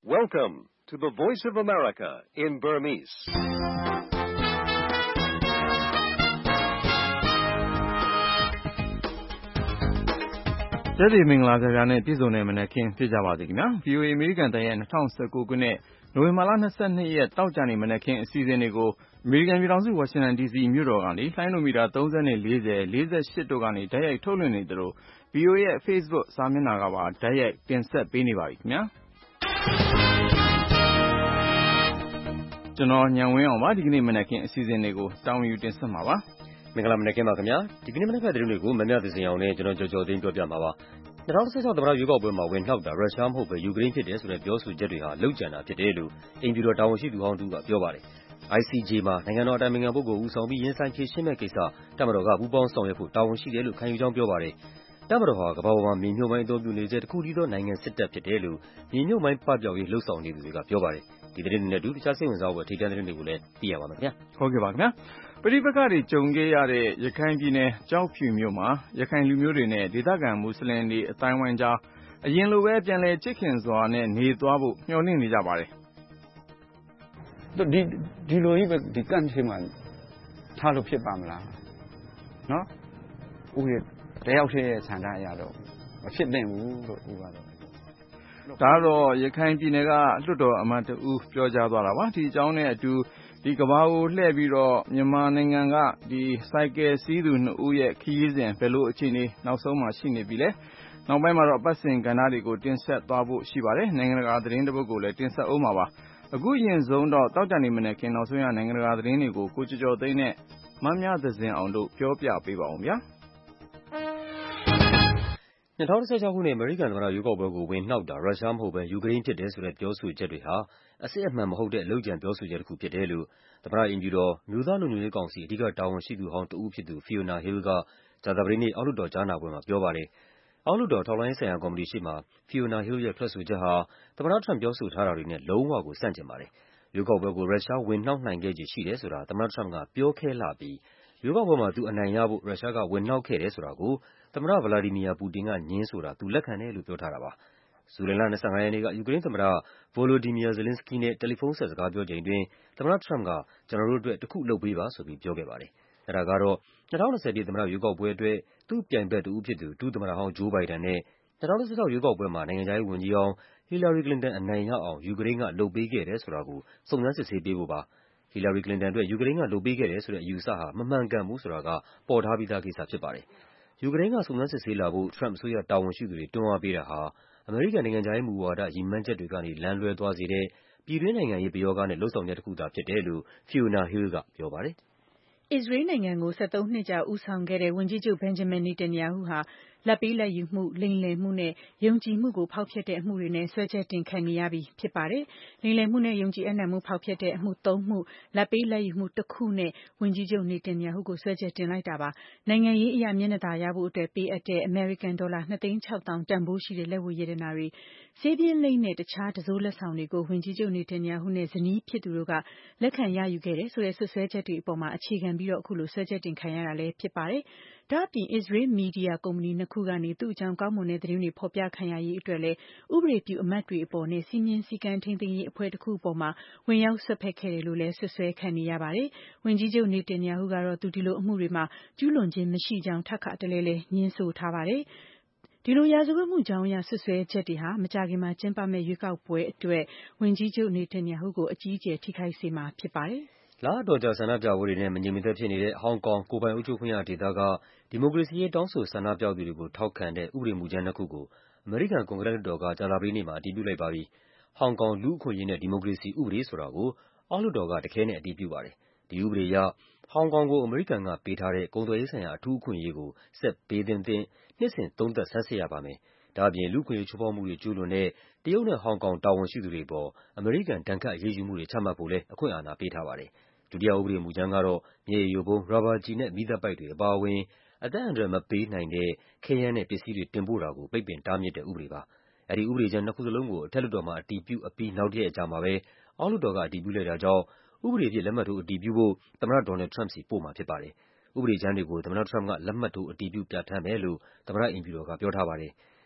Welcome to the Voice of America in Burmese. ။ကျက်တီမင်္ဂလာကြပြနဲ့ပြည်စုံနေမနဲ့ခင်ဖြစ်ကြပါစေခင်ဗျာ။ VOA အမေရိကန်တန်ရဲ့2019ခုနှစ်နိုဝင်ဘာလ22ရက်တောက်ကြနေမနဲ့ခင်အစီအစဉ်တွေကိုအမေရိကန်ပြည်ထောင်စုဝါရှင်တန် DC မြို့တော်ကနေလိုင်းနိုမီတာ30နဲ့40 48တို့ကနေဓာတ်ရိုက်ထုတ်လွှင့်နေသလို VOA ရဲ့ Facebook စာမျက်နှာကပါဓာတ်ရိုက်တင်ဆက်ပေးနေပါပြီခင်ဗျာ။ကျွန်တော်ညံဝင်းအောင်ပါဒီကနေ့မနက်ခင်းအစီအစဉ်တွေကိုတောင်းယူတင်ဆက်မှာပါမင်္ဂလာမနက်ခင်းပါခင်ဗျာဒီကနေ့မနက်ဖက်သတင်းတွေကိုမမြသစင်အောင်နဲ့ကျွန်တော်ကြော်သိန်းပြောပြမှာပါ2016သမ္မတရွေးကောက်ပွဲမှာဝင်နှောက်တာရုရှားမဟုတ်ပဲယူကရိန်းဖြစ်တယ်ဆိုတဲ့ပြောဆိုချက်တွေဟာလှုပ်ကြံတာဖြစ်တယ်လို့အင်ဂျီတော်တာဝန်ရှိသူဟောင်းတူကပြောပါတယ် ICJ မှာနိုင်ငံတော်အတိုင်ပင်ခံပုဂ္ဂိုလ်ဦးဆောင်ပြီးရင်ဆိုင်ဖြေရှင်းမဲ့ကိစ္စတပ်မတော်ကပူးပေါင်းဆောင်ရွက်ဖို့တာဝန်ရှိတယ်လို့ခံယူကြောင်းပြောပါတယ်တပ်မတော်ဟာကမ္ဘာပေါ်မှာမြေမြုပ်မိုင်းအသုံးပြုနေတဲ့တခုတည်းသောနိုင်ငံစစ်တပ်ဖြစ်တယ်လို့မြေမြုပ်မိုင်းပပျောက်ရေးလှုပ်ဆောင်နေသူတွေကပြောပါတယ်ဒီသတင်းတွေနဲ့အတူတခြားစိတ်ဝင်စားဖို့ထိပ်တန်းသတင်းတွေကိုလည်းသိရပါမယ်ခင်ဗျာဟုတ်ကဲ့ပါခင်ဗျာပဋိပက္ခတွေကြုံခဲ့ရတဲ့ရခိုင်ပြည်နယ်ကြောက်ဖြူမြို့မှာရခိုင်လူမျိုးတွေနဲ့ဒေသခံမွတ်စလင်တွေအတိုင်းဝိုင်းကြားအရင်လိုပဲပြန်လည်ချစ်ခင်စွာနဲ့နေသွားဖို့မျှော်လင့်နေကြပါတယ်ဒီလိုကြီးပဲဒီကန့်ထဲမှာထားလို့ဖြစ်ပါမလားနော်ဦးရဲ့တယောက်တည်းရဲ့ဆန္ဒအရတော့မဖြစ်သင့်ဘူးလို့ဦးကတော့ဒါတော့ရခိုင်ပြည်နယ်ကလွှတ်တော်အမတ်တဦးပြောကြားသွားတာပါဒီအကြောင်းနဲ့အတူဒီကဘာကိုလှည့်ပြီးတော့မြန်မာနိုင်ငံကဒီစိုက်ကယ်စီးသူ2ဦးရဲ့ခရီးစဉ်ဘယ်လိုအခြေအနေနောက်ဆုံးမှရှိနေပြီလဲနောက်ပိုင်းမှာတော့ပတ်စင်ကဏ္ဍတွေကိုတင်ဆက်သွားဖို့ရှိပါတယ်နိုင်ငံတကာသတင်းတစ်ပုဒ်ကိုလည်းတင်ဆက်အောင်ပါအခုရင်ဆုံးတော့တောက်တန်နေမနဲ့ခင်နောက်ဆုံးရနိုင်ငံတကာသတင်းတွေကိုကိုကျော်သိန်းနဲ့မမြသဇင်အောင်တို့ပြောပြပေးပါအောင်ဗျာ 2016ခုနှစ်အမေရိကန်သမ္မတရွေးကောက်ပွဲကိုဝင်နှောက်တာရုရှားမဟုတ်ပဲယူကရိန်းဖြစ်တယ်ဆိုတဲ့ပြောဆိုချက်တွေဟာအစစ်အမှန်မဟုတ်တဲ့အလုပ်ကြံပြောဆိုချက်တစ်ခုဖြစ်တယ်လို့သမ္မတအင်ဂျီတော်မြို့သားလုံခြုံရေးကောင်စီအဓိကတာဝန်ရှိသူဟောင်းတဦးဖြစ်သူ Fiona Hill ကကြာသပတေးနေ့အောက်လွှတ်တော်ကြားနာပွဲမှာပြောပါတယ်။အောက်လွှတ်တော်ထောက်လှမ်းရေးဆိုင်ရာကော်မတီရှေ့မှာ Fiona Hill ရဲ့ထွက်ဆိုချက်ဟာသမ္မတထရမ့်ပြောဆိုထားတာတွေနဲ့လုံးဝကိုဆန့်ကျင်ပါတယ်။ရွေးကောက်ပွဲကိုရုရှားဝင်နှောက်နိုင်ခဲ့ခြေရှိတယ်ဆိုတာသမ္မတထရမ့်ကပြောခဲလှပြီးရွေးကောက်ပွဲမှာသူအနိုင်ရဖို့ရုရှားကဝင်နှောက်ခဲ့တယ်ဆိုတာကိုသမ္မတဗလာဒီမီယာပူတင်ကငြင်းဆိုတာသူလက်ခံတယ်လို့ပြောထားတာပါ။ဇူလိုင်လ25ရက်နေ့ကယူကရိန်းသမ္မတ Volodymyr Zelensky နဲ့တယ်လီဖုန်းဆက်စကားပြောချိန်အတွင်းသမ္မတထရမ့်ကကျွန်တော်တို့အတွက်တစ်ခုလုပ်ပေးပါဆိုပြီးပြောခဲ့ပါတယ်။အဲဒါကတော့2020ပြည့်သမ္မတရွေးကောက်ပွဲအတွက်သူ့ပြိုင်ဘက်တဦးဖြစ်သူဒုသမ္မတဟောင်းဂျိုးဘိုင်ဒန်နဲ့2016ရွေးကောက်ပွဲမှာနိုင်ငံခြားရေးဝန်ကြီးဟောင်း Hillary Clinton အနိုင်ရအောင်ယူကရိန်းကလုပ်ပေးခဲ့တယ်ဆိုတာကိုစုံစမ်းစစ်ဆေးပေးဖို့ပါ။ Hillary Clinton အတွက်ယူကရိန်းကလုပ်ပေးခဲ့တယ်ဆိုတဲ့အယူအဆဟာမမှန်ကန်ဘူးဆိုတာကပေါ်ထားပြီးသားကိစ္စဖြစ်ပါတယ်။ယူကရိန်းကစုံစမ်းစစ်ဆေးလာဖို့ထရမ့်အစိုးရတာဝန်ရှိသူတွေတွန်းအားပေးတာဟာအမေရိကန်နိုင်ငံခြားရေးမူဝါဒရည်မှန်းချက်တွေကနေလမ်းလွဲသွားစေတဲ့ပြည်တွင်းနိုင်ငံရေးပယောဂနဲ့လုပ်ဆောင်ချက်တစ်ခုသာဖြစ်တယ်လို့ Fiona Hill ကပြောပါတယ်အစ္စရေးနိုင်ငံကို73နှစ်ကြာဦးဆောင်ခဲ့တဲ့ဝန်ကြီးချုပ်ဘင်ဂျမင်နေတန်ယာဟုဟာလာဘ်ပေးလာဘ်ယူမှုလိမ်လည်မှုနဲ့ယုံကြည်မှုကိုဖောက်ဖျက်တဲ့အမှုတွေနဲ့စွဲချက်တင်ခံနေရပြီဖြစ်ပါတယ်။လိမ်လည်မှုနဲ့ယုံကြည်အပ်နှံမှုဖောက်ဖျက်တဲ့အမှု3မှုလာဘ်ပေးလာဘ်ယူမှု1ခုနဲ့ဝန်ကြီးချုပ်နေတန်ယာဟုကိုစွဲချက်တင်လိုက်တာပါ။နိုင်ငံရေးအရာမျက်နှာသာရဖို့အတွက်ပေးအပ်တဲ့အမေရိကန်ဒေါ်လာ2,600,000တန်ဖိုးရှိတဲ့လက်ဝတ်ရတနာတွေဆေးပြင်းလိမ့်နဲ့တခြားတစိုးလက်ဆောင်တွေကိုဝန်ကြီးချုပ်နေတန်ယာဟုနဲ့ဇနီးဖြစ်သူတို့ကလက်ခံရယူခဲ့တယ်ဆိုတဲ့စွပ်စွဲချက်တွေအပေါ်မှာအခြေခံပြီးတော့အခုလိုစွဲချက်တင်ခံရတာလည်းဖြစ်ပါတယ်။ဒါ့အပြင် Israel Media ကုမ္ပဏီ2ခုကနေသူ့အကြောင်းကောင်းမွန်တဲ့သတင်းတွေဖော်ပြခံရရေးအတွက်လည်းဥပဒေပြုအမတ်တွေအပေါ်နဲ့စည်းမျဉ်းစည်းကမ်းထိန်းသိမ်းရေးအဖွဲ့တစ်ခုအပေါ်မှာဝင်ရောက်စွက်ဖက်ခဲ့တယ်လို့လည်းဆွဆွဲခံနေရပါတယ်။ဝန်ကြီးချုပ်နေတန်ယာဟုကတော့သူဒီလိုအမှုတွေမှာကျူးလွန်ခြင်းမရှိကြောင်းထပ်ခါတလဲလဲညင်းဆိုထားပါတယ်။ဒီလိုရာဇဝတ်မှုကြောင်းအရဆွဆွဲချက်တွေဟာမကြာခင်မှာကျင်းပမယ့်ရွေးကောက်ပွဲအတွက်ဝန်ကြီးချုပ်နေတန်ယာဟုကိုအကြီးအကျယ်ထိခိုက်စေမှာဖြစ်ပါတယ်လအတော်ကြာဆန္ဒပြပွဲတွေနဲ့မငြိမ်မသက်ဖြစ်နေတဲ့ဟောင်ကောင်ကိုယ်ပိုင်အုပ်ချုပ်ခွင့်ရဒေသကဒီမိုကရေစီရေးတောင်းဆိုဆန္ဒပြသူတွေကိုထောက်ခံတဲ့ဥပဒေမူကြမ်း2ခုကိုအမေရိကန်ကွန်ဂရက်လွှတ်တော်ကကြာသပတေးနေ့မှာအတည်ပြုလိုက်ပါပြီ။ဟောင်ကောင်လူ့အခွင့်အရေးနဲ့ဒီမိုကရေစီဥပဒေဆိုတာကိုအောက်လွှတ်တော်ကတခဲနဲ့အတည်ပြုပါတယ်။ဒီဥပဒေအရဟောင်ကောင်ကိုအမေရိကန်ကပေးထားတဲ့ကုန်သွယ်ရေးဆိုင်ရာအထူးအခွင့်အရေးကိုဆက်ပေးသင့်နှစ်စဉ်သုံးသပ်ဆန်းစစ်ရပါမယ်။ဒါ့အပြင်လူ့အခွင့်အရေးချိုးဖောက်မှုတွေကျူးလွန်တဲ့တရုတ်နဲ့ဟောင်ကောင်တာဝန်ရှိသူတွေအပေါ်အမေရိကန်ဒဏ်ခတ်အရေးယူမှုတွေချမှတ်ဖို့လည်းအခွင့်အာဏာပေးထားပါတယ်။ဒုတိယဥပဒေမူကြမ်းကတော့မျက်ရည်ယိုဗုံး၊ရာဘာကျည်နဲ့မီးသတ်ပိုက်တွေအပါအဝင်အသက်အန္တရာယ်မပေးနိုင်တဲ့ခဲယမ်းနဲ့ပစ္စည်းတွေတင်ပို့တာကိုပိတ်ပင်တားမြစ်တဲ့ဥပဒေပါ။အဲဒီဥပဒေကြမ်း2ခုစလုံးကိုအထက်လွှတ်တော်မှာအတည်ပြုအပြီးနောက်တစ်ရက်အကြာမှာပဲအောက်လွှတ်တော်ကအတည်ပြုလိုက်တာကြောင့်ဥပဒေအဖြစ်လက်မှတ်ထိုးအတည်ပြုဖို့သမ္မတဒေါ်နယ်လ်ဒ်ထရမ့်ပ်ဆီပို့မှာဖြစ်ပါတယ်။ဥပဒေကြမ်းတွေကိုသမ္မတထရမ့်ပ်ကလက်မှတ်ထိုးအတည်ပြုပြဋ္ဌာန်းမယ်လို့သမ္မတအိမ်ဖြူတော်ကပြောထားပါတယ်။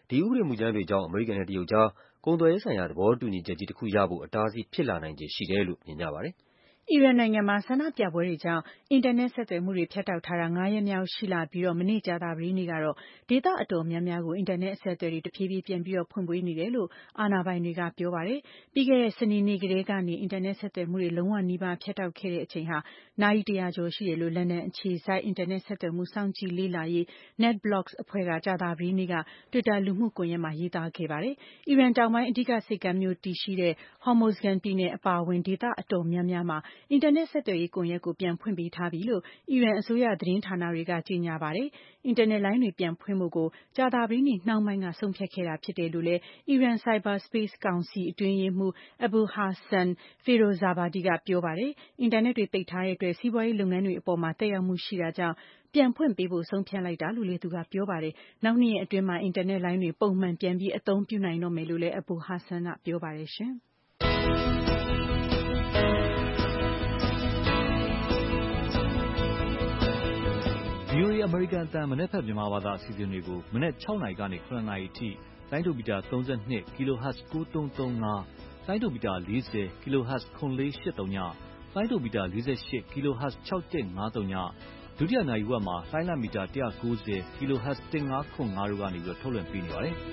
ဒီဥပဒေမူကြမ်းတွေကြောင့်အမေရိကန်နဲ့တရုတ်ကြားကုန်သွယ်ရေးဆိုင်ရာသဘောတူညီချက်ကြီးတခုရဖို့အတားအဆီးဖြစ်လာနိုင်ခြေရှိတယ်လို့မြင်ကြပါတယ်။အီရန်နိုင်ငံမှာဆန္ဒပြပွဲတွေကြောင့်အင်တာနက်ဆက်သွယ်မှုတွေဖြတ်တောက်ထားတာ5 ရက်မြောက်ရှိလာပြီးမနေ့ကြာသပတေးနေ့ကတော့ဒေသအတော်များများကိုအင်တာနက်အဆက်အသွယ်တွေတဖြည်းဖြည်းပြန်ပြီးဖွင့်ပေးနေတယ်လို့အာဏာပိုင်တွေကပြောပါတယ်။ပြီးခဲ့တဲ့စနေနေ့ကတည်းကနေအင်တာနက်ဆက်သွယ်မှုတွေလုံးဝနီးပါးဖြတ်တောက်ခဲ့တဲ့အချိန်ဟာနာရီ100ကျော်ရှိတယ်လို့လန်ဒန်အခြေစိုက်အင်တာနက်ဆက်သွယ်မှုစောင့်ကြည့်လေ့လာရေး NetBlocks အဖွဲ့ကကြာသပတေးနေ့က Twitter လူမှုကွန်ရက်မှာရေးသားခဲ့ပါတယ်။အီရန်တောင်ပိုင်းအဓိကဆိပ်ကမ်းမြို့တည်ရှိတဲ့ Hormozgan ပြည်နယ်အပါအဝင်ဒေသအတော်များများမှာအင်တာနက်ဆက်သွယ်ရေးကွန်ရက်ကိုပြန်ဖွင့်ပေးထားပြီလို့အီရန်အစိုးရသတင်းဌာနတွေကကြေညာပါတယ်။အင်တာနက်လိုင်းတွေပြန်ဖွင့်ဖို့ကိုကြာသပတေးနေ့နှောင်းပိုင်းကဆုံးဖြတ်ခဲ့တာဖြစ်တယ်လို့လည်းအီရန် Cyberspace ကောင်စီအတွင်းရေးမှူး Abolhassan Ferozabadi ကပြောပါတယ်။အင်တာနက်တွေပိတ်ထားတဲ့အတွက်စီးပွားရေးလုပ်ငန်းတွေအပေါ်သက်ရောက်မှုရှိတာကြောင့်ပြန်ဖွင့်ပေးဖို့ဆုံးဖြတ်လိုက်တာလို့လည်းသူကပြောပါတယ်။နောက်2 ရက်အတွင်းမှာအင်တာနက်လိုင်းတွေပုံမှန်ပြန်ပြီးအသုံးပြုနိုင်တော့မယ်လို့လည်း Abolhassan ကပြောပါတယ်။ VOA အမေရိကန်အသံမနက်ဖြန်မြန်မာဘာသာအစီအစဉ်တွေကိုမနက်6 နာရီကနေ9 နာရီအထိလိုင်းဒိုမီတာ32 kHz 9335လိုင်းဒိုမီတာ40 kHz 9483ညလိုင်းဒိုမီတာ48 kHz 6153ညဒုတိယနာရီဝက်မှာလိုင်းလံမီတာ190 kHz 1505တို့ကနေထုတ်လွှင့်ပေးနေပါတယ်။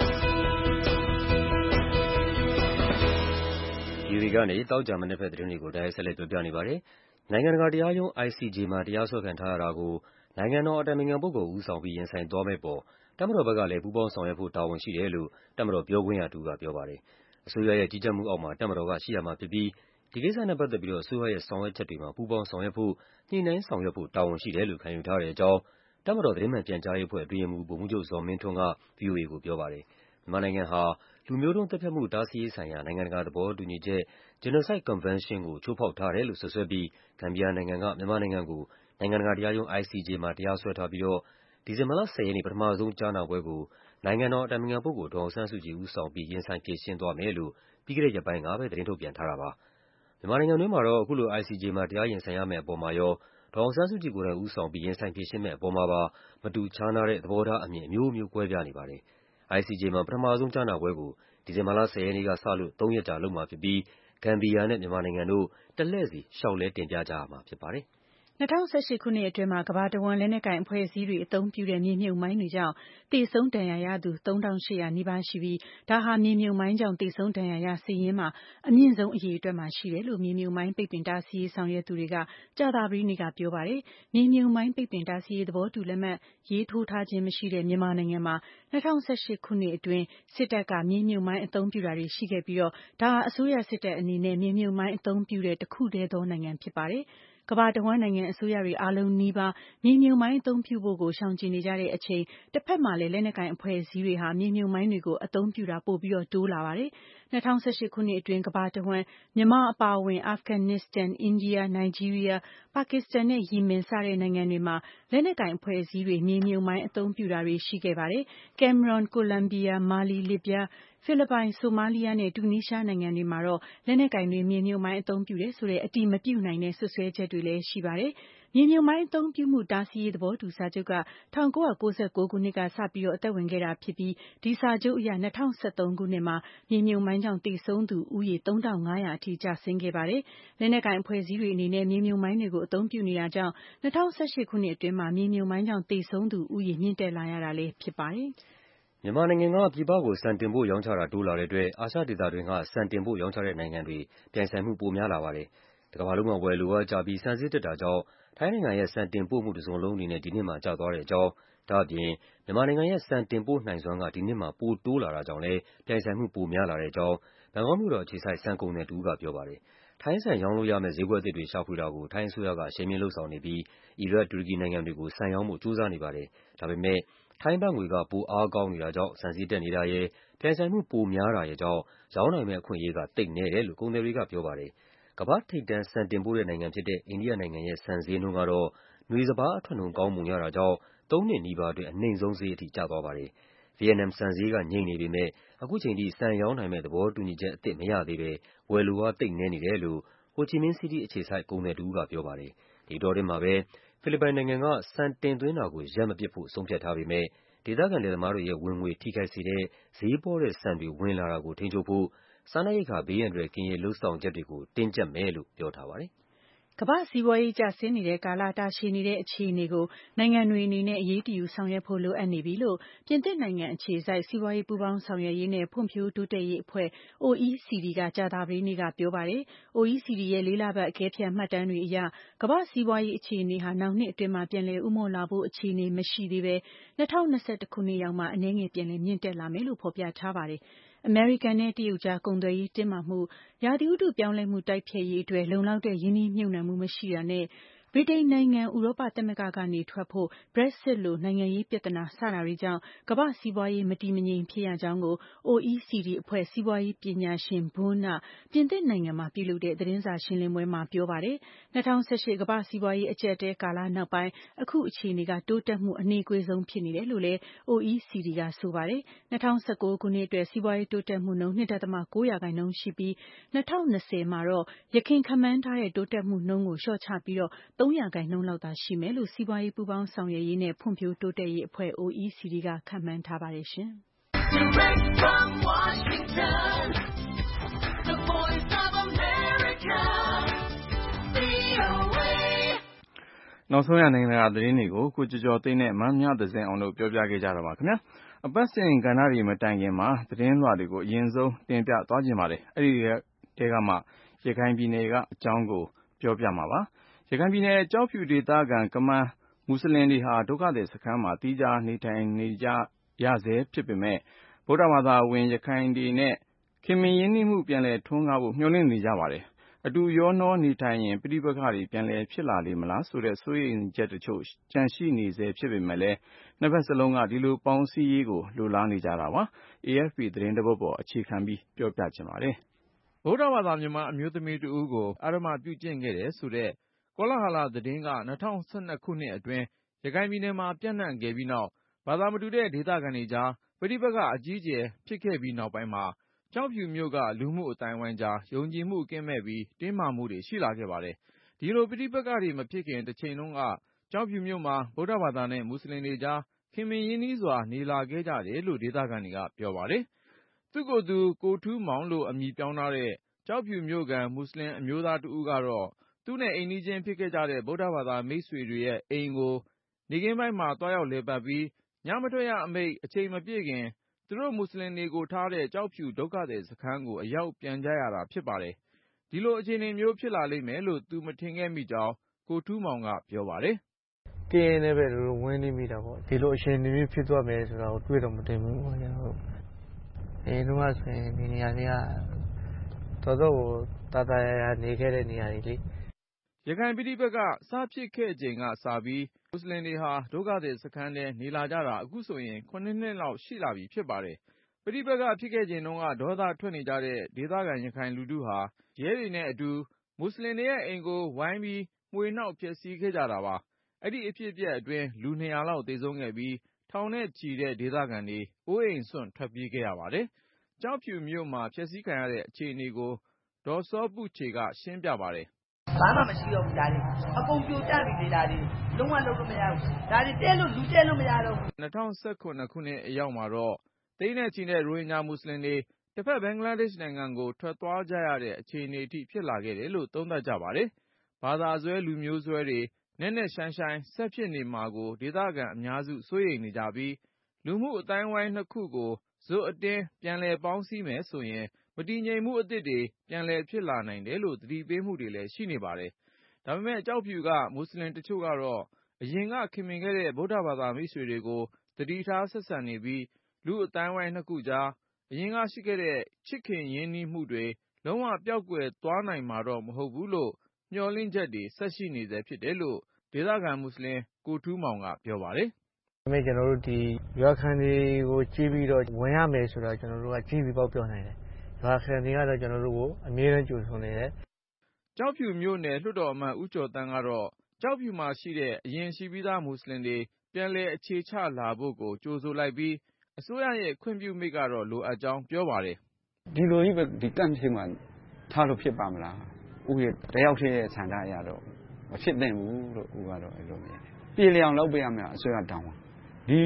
VOA ကနေတောက်ကြမနက်ဖြန်သတင်းတွေကိုတိုက်ရိုက်ဆက်လက်ပြောပြနေပါတယ်။နိုင်ငံတကာတရားရုံး ICJ မှာတရားစွဲခံထားရတာကိုနိုင်ငံတော်အတိုင်ပင်ခံပုဂ္ဂိုလ်ဦးဆောင်ပြီးရင်ဆိုင်သွားမယ့်ပေါ်တပ်မတော်ဘက်ကလည်းပူးပေါင်းဆောင်ရွက်ဖို့တာဝန်ရှိတယ်လို့တပ်မတော်ပြောခွင့်ရသူကပြောပါတယ်။အစိုးရရဲ့ကြီးကြပ်မှုအောက်မှာတပ်မတော်ကရှိရမှာဖြစ်ပြီးဒီကိစ္စနဲ့ပတ်သက်ပြီးအစိုးရရဲ့ဆောင်ရွက်ချက်တွေမှာပူးပေါင်းဆောင်ရွက်ဖို့ညှိနှိုင်းဆောင်ရွက်ဖို့တာဝန်ရှိတယ်လို့ခံယူထားတဲ့အကြောင်းတပ်မတော်သတင်းမှန်ပြန်ကြားရေးအဖွဲ့အတွင်းရေးမှူးဗိုလ်မှူးချုပ်ဇော်မင်းထွန်းက VOA ကိုပြောပါတယ်။မြန်မာနိုင်ငံဟာလူမျိုးတုံးသတ်ဖြတ်မှုတားဆီးရေးဆိုင်ရာနိုင်ငံတကာသဘောတူညီချက် Genocide Convention ကိုချိုးဖောက်ထားတယ်လို့စွပ်စွဲပြီးဂမ်ဘီယာနိုင်ငံကမြန်မာနိုင်ငံကိုနိုင်ငံတကာတရားရုံး ICJ မှာတရားစွဲထားပြီးဒီဇင်ဘာလ 10 ရက်နေ့ပထမဆုံးကြားနာပွဲကိုနိုင်ငံတော်အတိုင်ပင်ခံပုဂ္ဂိုလ်ဒေါ်အောင်ဆန်းစုကြည်ဦးဆောင်ပြီးရင်ဆိုင်ဖြေရှင်းသွားမယ်လို့ပြီးခဲ့တဲ့ရက်ပိုင်းကပဲသတင်းထုတ်ပြန်ထားတာပါ။မြန်မာနိုင်ငံတွင်းမှာတော့အခုလို ICJ မှာတရားရင်ဆိုင်ရမယ့်အပေါ်မှာရောဒေါ်အောင်ဆန်းစုကြည်ကိုယ်တိုင်ဦးဆောင်ပြီးရင်ဆိုင်ဖြေရှင်းမယ့်အပေါ်မှာပါမတူခြားနားတဲ့သဘောထားအမြင်အမျိုးမျိုးကွဲပြားနေပါတယ်။ ICJ မှာပထမဆုံးကြားနာပွဲကိုဒီဇင်ဘာလ 10 ရက်နေ့ကစလို့3 ရက်ကြာလုပ်မှာဖြစ်ပြီးဂမ်ဘီယာနဲ့မြန်မာနိုင်ငံတို့တလှည့်စီလျှောက်လဲတင်ပြကြရမှာဖြစ်ပါတယ်။ 2018 ခုနှစ်အတွင်းကမ္ဘာတဝန်းလက်နက်ကိုင်အဖွဲ့အစည်းတွေအသုံးပြုတဲ့မြေမြုပ်မိုင်းတွေကြောင့်သေဆုံးဒဏ်ရာရသူ 3800 နီးပါးရှိပြီးဒါဟာမြေမြုပ်မိုင်းကြောင့်သေဆုံးဒဏ်ရာရစာရင်းမှာအမြင့်ဆုံးအရေအတွက်မှာရှိတယ်လို့မြေမြုပ်မိုင်းပိတ်ပင်တားဆီးရေးဆောင်ရွက်သူတွေကကြာသပတေးနေ့ကပြောပါတယ်။မြေမြုပ်မိုင်းပိတ်ပင်တားဆီးရေးသဘောတူလက်မှတ်ရေးထိုးထားခြင်းမရှိတဲ့မြန်မာနိုင်ငံမှာ2018 ခုနှစ်အတွင်းစစ်တပ်ကမြေမြုပ်မိုင်းအသုံးပြုတာတွေရှိခဲ့ပြီးဒါဟာအစိုးရစစ်တပ်အနေနဲ့မြေမြုပ်မိုင်းအသုံးပြုတဲ့တခုတည်းသောနိုင်ငံဖြစ်ပါတယ်။ကမ္ဘာတဝန်းနိုင်ငံအစိုးရတွေအားလုံးနီးပါးမြေမြုပ်မိုင်းအသုံးပြုဖို့ကိုရှောင်ကျဉ်နေကြတဲ့အချိန်တစ်ဖက်မှာလည်းလက်နက်ကိုင်အဖွဲ့အစည်းတွေဟာမြေမြုပ်မိုင်းတွေကိုအသုံးပြုတာပိုပြီးတိုးလာပါတယ်။2018 ခုနှစ်အတွင်းကမ္ဘာတဝန်းမြန်မာအပါအဝင်အာဖဂန်နစ္စတန်၊အိန္ဒိယ၊နိုင်ဂျီးရီးယား၊ပါကစ္စတန်နဲ့ယီမင်စတဲ့နိုင်ငံတွေမှာလက်နက်ကိုင်အဖွဲ့အစည်းတွေမြေမြုပ်မိုင်းအသုံးပြုတာတွေရှိခဲ့ပါတယ်။ကင်မရွန်၊ကိုလံဘီယာ၊မာလီ၊လစ်ဗျား၊ဖိလစ်ပိုင်၊ဆိုမာလီးယားနဲ့တူနီးရှားနိုင်ငံတွေမှာတော့လက်နက်ကိုင်တွေမြေမြုပ်မိုင်းအသုံးပြုတယ်ဆိုတဲ့အတည်မပြုနိုင်တဲ့စွပ်စွဲချက်တွေလည်းရှိပါတယ်။မြေမြုပ်မိုင်းအသုံးပြုမှုတားဆီးရေးသဘောတူစာချုပ်က1999 ခုနှစ်ကစပြီးအသက်ဝင်ခဲ့တာဖြစ်ပြီးဒီစာချုပ်အရ2013 ခုနှစ်မှာမြေမြုပ်မိုင်းကြောင့်သေဆုံးသူဦးရေ 3500 အထိကျဆင်းခဲ့ပါတယ်။လက်နက်ကိုင်အဖွဲ့အစည်းတွေအနေနဲ့မြေမြုပ်မိုင်းတွေကိုအသုံးပြုနေတာကြောင့်2018 ခုနှစ်အတွင်းမှာမြေမြုပ်မိုင်းကြောင့်သေဆုံးသူဦးရေမြင့်တက်လာရတာလည်းဖြစ်ပါတယ်။မြန်မာနိုင်ငံကပြည်ပကိုဆန်တင်ပို့ရောင်းချတာတိုးလာတဲ့အတွက်အာရှဒေသတွင်းကဆန်တင်ပို့ရောင်းချတဲ့နိုင်ငံတွေပြိုင်ဆိုင်မှုပိုများလာပါတယ်။တကမ္ဘာလုံးမှာဝယ်လိုအားကျပြီးဆန်ဈေးတက်တာကြောင့်ထိုင်းနိုင်ငံရဲ့ဆန်တင်ပို့မှုတစုံလုံးအနေနဲ့ဒီနှစ်မှာကျသွားတဲ့အကြောင်းဒါ့အပြင်မြန်မာနိုင်ငံရဲ့ဆန်တင်ပို့နိုင်စွမ်းကဒီနှစ်မှာပိုတိုးလာတာကြောင့်လည်းပြိုင်ဆိုင်မှုပိုများလာတဲ့အကြောင်းဘန်ကောက်မြို့တော်အခြေစိုက်ဆန်ကုန်သည်တဦးကပြောပါတယ်။ထိုင်းဆန်ရောင်းလို့ရမယ့်ဈေးကွက်သစ်တွေရှာဖွေတာကိုထိုင်းအစိုးရကအရှိန်မြှင့်လုပ်ဆောင်နေပြီးအီရတ်၊တူရကီနိုင်ငံတွေကိုဆန်ရောင်းဖို့ကြိုးစားနေပါတယ်။ဒါပေမဲ့ထိုင်းဘတ်ငွေကပိုအားကောင်းနေတာကြောင့်ဆန်ဈေးတက်နေတာရယ်ပြိုင်ဆိုင်မှုပိုများတာရယ်ကြောင့်ရောင်းနိုင်မယ့်အခွင့်အရေးကသိပ်နည်းတယ်လို့ကုန်သည်တွေကပြောပါတယ်။ကမ္ဘာ့ထိပ်တန်းဆန်တင်ပို့တဲ့နိုင်ငံဖြစ်တဲ့အိန္ဒိယနိုင်ငံရဲ့ဆန်ဈေးနှုန်းကတော့နွေစပါးအထွက်နှုန်းကောင်းပုံရတာကြောင့်3 နှစ်နီးပါးအတွင်းအနိမ့်ဆုံးဈေးအထိကျသွားပါတယ်။ဗီယက်နမ်ဆန်ဈေးကငြိမ်နေပေမဲ့အခုချိန်ထိဆန်ရောင်းနိုင်မယ့်သဘောတူညီချက်အသစ်မရသေးဘဲဝယ်လိုအားသိပ်နည်းနေတယ်လို့ဟိုချီမင်းစီးတီးအခြေစိုက်ကုန်သည်တဦးကပြောပါတယ်။ဒီအတောအတွင်းမှာပဲဖိလစ်ပိုင်နိုင်ငံကဆန်တင်သွင်းတာကိုရပ်မပစ်ဖို့ဆုံးဖြတ်ထားပေမဲ့ဒေသခံလယ်သမားတွေရဲ့ဝင်ငွေထိခိုက်စေတဲ့ဈေးပေါတဲ့ဆန်တွေဝင်လာတာကိုထိန်းချုပ်ဖို့ စားနပ်ရိက္ခာဘေးအန္တရာယ်ကင်းရေးလုပ်ဆောင်ချက်တွေကိုတင်းကျပ်မယ်လို့ပြောထားပါတယ်။ကမ္ဘာ့စီးပွားရေးကျဆင်းနေတဲ့ကာလတာရှည်နေတဲ့အခြေအနေကိုနိုင်ငံတွေအနေနဲ့အရေးတယူဆောင်ရွက်ဖို့လိုအပ်နေပြီလို့ပြင်သစ်နိုင်ငံအခြေစိုက်စီးပွားရေးပူးပေါင်းဆောင်ရွက်ရေးနဲ့ဖွံ့ဖြိုးတိုးတက်ရေးအဖွဲ့ OECD ကကြာသပတေးနေ့ကပြောပါတယ်။ OECD ရဲ့4 လပတ်အကဲဖြတ်မှတ်တမ်းတွေအရကမ္ဘာ့စီးပွားရေးအခြေအနေဟာနောက်နှစ်အတွင်းပြန်လည်ဦးမော့လာဖို့အခြေအနေမရှိသေးဘဲ2021 ခုနှစ်ရောက်မှအနည်းငယ်ပြန်လည်မြင့်တက်လာမယ်လို့ဖော်ပြထားပါတယ်။ အမေရိကန်နဲ့တရုတ်ကြားကုန်သွယ်ရေးတင်းမာမှု၊ရာသီဥတုပြောင်းလဲမှုတိုက်ဖျက်ရေးအတွက်လုံလောက်တဲ့ရင်းနှီးမြှုပ်နှံမှုမရှိတာနဲ့ဗြိတိန်နိုင်ငံဥရောပသမဂ္ဂကနေထွက်ဖို့ Brexit လိုနိုင်ငံရေးပြဿနာစတာတွေကြောင့်ကမ္ဘာ့စီးပွားရေးမတည်မငြိမ်ဖြစ်ရကြောင်းကို OECD အဖွဲ့စီးပွားရေးပညာရှင် Boone ကပြင်သစ်နိုင်ငံမှာပြုလုပ်တဲ့သတင်းစာရှင်းလင်းပွဲမှာပြောပါတယ်။ 2018ကမ္ဘာ့စီးပွားရေးအကျပ်အတည်းကာလနောက်ပိုင်းအခုအခြေအနေကတိုးတက်မှုအနှေးကွေးဆုံးဖြစ်နေတယ်လို့လည်း OECD ကဆိုပါတယ်။ 2019ခုနှစ်အတွက်စီးပွားရေးတိုးတက်မှုနှုန်း 2.9% ရှိပြီး2020မှာတော့ယခင်ခန့်မှန်းထားတဲ့တိုးတက်မှုနှုန်းကိုလျှော့ချပြီး3% လောက်သာရှိမယ်လို့စီးပွားရေးပူးပေါင်းဆောင်ရွက်ရေးနဲ့ဖွံ့ဖြိုးတိုးတက်ရေးအဖွဲ့ OECD ကခန့်မှန်းထားပါတယ်ရှင်။ VOA နောက်ဆုံးရနိုင်ငံတကာသတင်းတွေကိုကိုကျော်ကျော်သိန်းနဲ့မမြသဇင်အောင်တို့ပြောပြပေးကြပါခင်ဗျာ။အပတ်စဉ်ကဏ္ဍတွေမတိုင်ခင်မှာသတင်းလွှာတွေကိုအရင်ဆုံးတင်ပြသွားခြင်းပါတယ်။အဲဒီထဲကမှရခိုင်ပြည်နယ်ကအကြောင်းကိုပြောပြမှာပါ။ရခိုင်ပြည်နယ်ကျောက်ဖြူဒေသခံကမန်းမွတ်ဆလင်တွေဟာဒုက္ခသည်စခန်းမှာသီးခြားနေထိုင်နေကြရဆဲဖြစ်ပေမဲ့ဗုဒ္ဓဘာသာဝင်ရခိုင်တွေနဲ့ခင်မင်ရင်းနှီးမှုပြန်လည်ထွန်းကားဖို့မျှော်လင့်နေကြပါတယ်။အတူရောနှောနေထိုင်ရင်ပဋိပက္ခတွေပြန်လည်ဖြစ်လာလေမလားဆိုတဲ့စိုးရိမ်ချက်တချို့ကျန်ရှိနေဆဲဖြစ်ပေမဲ့လည်းနှစ်ဖက်စလုံးကဒီလိုပေါင်းစည်းရေးကိုလိုလားနေကြတာပါ။ AFP သတင်းတပုဒ်ပေါ်အခြေခံပြီးပြောပြချင်ပါတယ်။ဗုဒ္ဓဘာသာမြန်မာအမျိုးသမီးတဦးကိုအဓမ္မပြုကျင့်ခဲ့တယ်ဆိုတဲ့ကောလာဟလသတင်းက2012ခုနှစ်အတွင်းရခိုင်ပြည်နယ်မှာပြန့်နှံ့ခဲ့ပြီးနောက်ဘာသာမတူတဲ့ဒေသခံတွေကြားပဋိပက္ခအကြီးအကျယ်ဖြစ်ခဲ့ပြီးနောက်ပိုင်းမှာကျောက်ဖြူမြို့ကလူမှုအသိုင်းအဝိုင်းကြားယုံကြည်မှုကင်းမဲ့ပြီးတင်းမာမှုတွေရှိလာခဲ့ပါတယ်။ဒီလိုပဋိပက္ခတွေမဖြစ်ခင်တချိန်တုန်းကကျောက်ဖြူမြို့မှာဗုဒ္ဓဘာသာနဲ့မွတ်ဆလင်တွေကြားခင်မင်ရင်းနှီးစွာနေလာခဲ့ကြတယ်လို့ဒေသခံတွေကပြောပါတယ်။သူ့ကိုယ်သူကိုထူးမောင်လို့အမည်ပြောင်းထားတဲ့ကျောက်ဖြူမြို့ခံမွတ်ဆလင်အမျိုးသားတဦးကတော့သူနဲ့အိမ်နီးချင်းဖြစ်ခဲ့ကြတဲ့ဗုဒ္ဓဘာသာမိတ်ဆွေတွေရဲ့အိမ်ကိုနေ့ခင်းပိုင်းမှာသွားရောက်လည်ပတ်ပြီးညမထွက်ရအမိန့်အချိန်မပြည့်ခင်သူတို့မွတ်ဆလင်တွေကိုထားတဲ့ကျောက်ဖြူဒုက္ခသည်စခန်းကိုအရောက်ပြန်ကြရတာဖြစ်ပါတယ်။ဒီလိုအခြေအနေမျိုးဖြစ်လာလိမ့်မယ်လို့သူမထင်ခဲ့မိကြောင်းကိုထူးမောင်ကပြောပါတယ်။ကင်းနဲ့ပဲဝင်းနေမိတာပေါ့ဒီလိုအခြေအနေမျိုးဖြစ်သွားမယ်ဆိုတာကိုတွေးတော့မတင်ဘူးပေါ့ကျွန်တော်တို့အရင်တော့ဆိုရင်ဒီနေရာတွေကတော်တော်ကိုတာတာယာယာနေခဲ့တဲ့နေရာတွေလေ။ရခိုင်ပြည်ပကစဖြစ်ခဲ့ချိန်ကစပြီးမွတ်ဆလင်တွေဟာဒုက္ခသည်စခန်းထဲနေလာကြတာအခုဆိုရင်9နှစ်လောက်ရှိလာပြီဖြစ်ပါတယ်။ပဋိပက္ခဖြစ်ခဲ့ချိန်တုန်းကဒေါသထွက်နေကြတဲ့ဒေသခံရခိုင်လူထုဟာရဲတွေနဲ့အတူမွတ်ဆလင်တွေရဲ့အိမ်ကိုဝိုင်းပြီးမွှေနှောက်ဖျက်ဆီးခဲ့ကြတာပါ။အဲ့ဒီအဖြစ်အပျက်အတွင်းလူ200လောက်သေဆုံးခဲ့ပြီးထောင်နဲ့ချီတဲ့ဒေသခံတွေအိုးအိမ်စွန့်ထွက်ပြေးခဲ့ရပါတယ်။ကျောက်ဖြူမြို့မှာဖျက်ဆီးခံရတဲ့အခြေအနေကိုဒေါ်စောပုချေကရှင်းပြပါတယ်။ဘာမှမရှိတော့ဘူးဒါတွေအကုန်ပြိုကျပြီလေဒါတွေလုံးဝလုပ်လို့မရဘူးဒါတွေတဲလို့လူတဲလို့မရတော့ဘူး 2019ခုနှစ်အရောက်မှာတော့သိန်းနဲ့ချီတဲ့ရိုဟင်ဂျာမွတ်ဆလင်တွေတစ်ဖက်ဘင်္ဂလားဒေ့ရှ်နိုင်ငံကိုထွက်သွားကြရတဲ့အခြေအနေအထိဖြစ်လာခဲ့တယ်လို့သုံးသပ်ကြပါတယ်။ဘာသာစွဲလူမျိုးစွဲတွေနက်နက်ရှိုင်းရှိုင်းဆက်ဖြစ်နေမှာကိုဒေသခံအများစုစိုးရိမ်နေကြပြီးလူမှုအသိုင်းအဝိုင်းနှစ်ခုကိုဇွတ်အတင်းပြန်လည်ပေါင်းစည်းမယ်ဆိုရင်မတည်ငြိမ်မှုအသစ်တွေပြန်လည်ဖြစ်လာနိုင်တယ်လို့သတိပေးမှုတွေလည်းရှိနေပါတယ်။ဒါပေမဲ့ကျောက်ဖြူကမွတ်ဆလင်တချို့ကတော့အရင်ကခင်မင်ခဲ့တဲ့ဗုဒ္ဓဘာသာမိတ်ဆွေတွေကိုသတိထားဆက်ဆံနေပြီးလူအသိုင်းအဝိုင်းနှစ်ခုကြားအရင်ကရှိခဲ့တဲ့ချစ်ခင်ရင်းနှီးမှုတွေလုံးဝပျောက်ကွယ်သွားနိုင်မှာတော့မဟုတ်ဘူးလို့မျှော်လင့်ချက်တွေဆက်ရှိနေဆဲဖြစ်တယ်လို့ဒေသခံမွတ်ဆလင်ကိုထူးမောင်ကပြောပါတယ်။ဒါပေမဲ့ကျွန်တော်တို့ဒီရွာခံတွေကိုကြည့်ပြီးတော့ဝင်ရမယ်ဆိုတော့ကျွန်တော်တို့ကကြည့်ပြီးပေါ့ပြောနိုင်တယ်။ရွာခံတွေကတော့ကျွန်တော်တို့ကိုအမြဲတမ်းကြိုဆိုနေတယ်။ကျောက်ဖြူမြို့နယ်လွှတ်တော်အမတ်ဦးကျော်တန်းကတော့ကျောက်ဖြူမှာရှိတဲ့အရင်ရှိပြီးသားမွတ်ဆလင်တွေပြန်လည်အခြေချလာဖို့ကိုကြိုဆိုလိုက်ပြီးအစိုးရရဲ့ခွင့်ပြုမိန့်ကတော့လိုအပ်ကြောင်းပြောပါတယ်။ဒီလိုကြီးပဲဒီကန့်ထဲမှာထားလို့ဖြစ်ပါမလား။ဦးရဲ့တယောက်တည်းရဲ့ဆန္ဒအရတော့မဖြစ်သင့်ဘူးလို့ဦးကတော့အဲ့လိုမြင်တယ်။ပြည်လျောင်လုပ်ပေးရမယ်အစိုးရတောင်းပါဒီ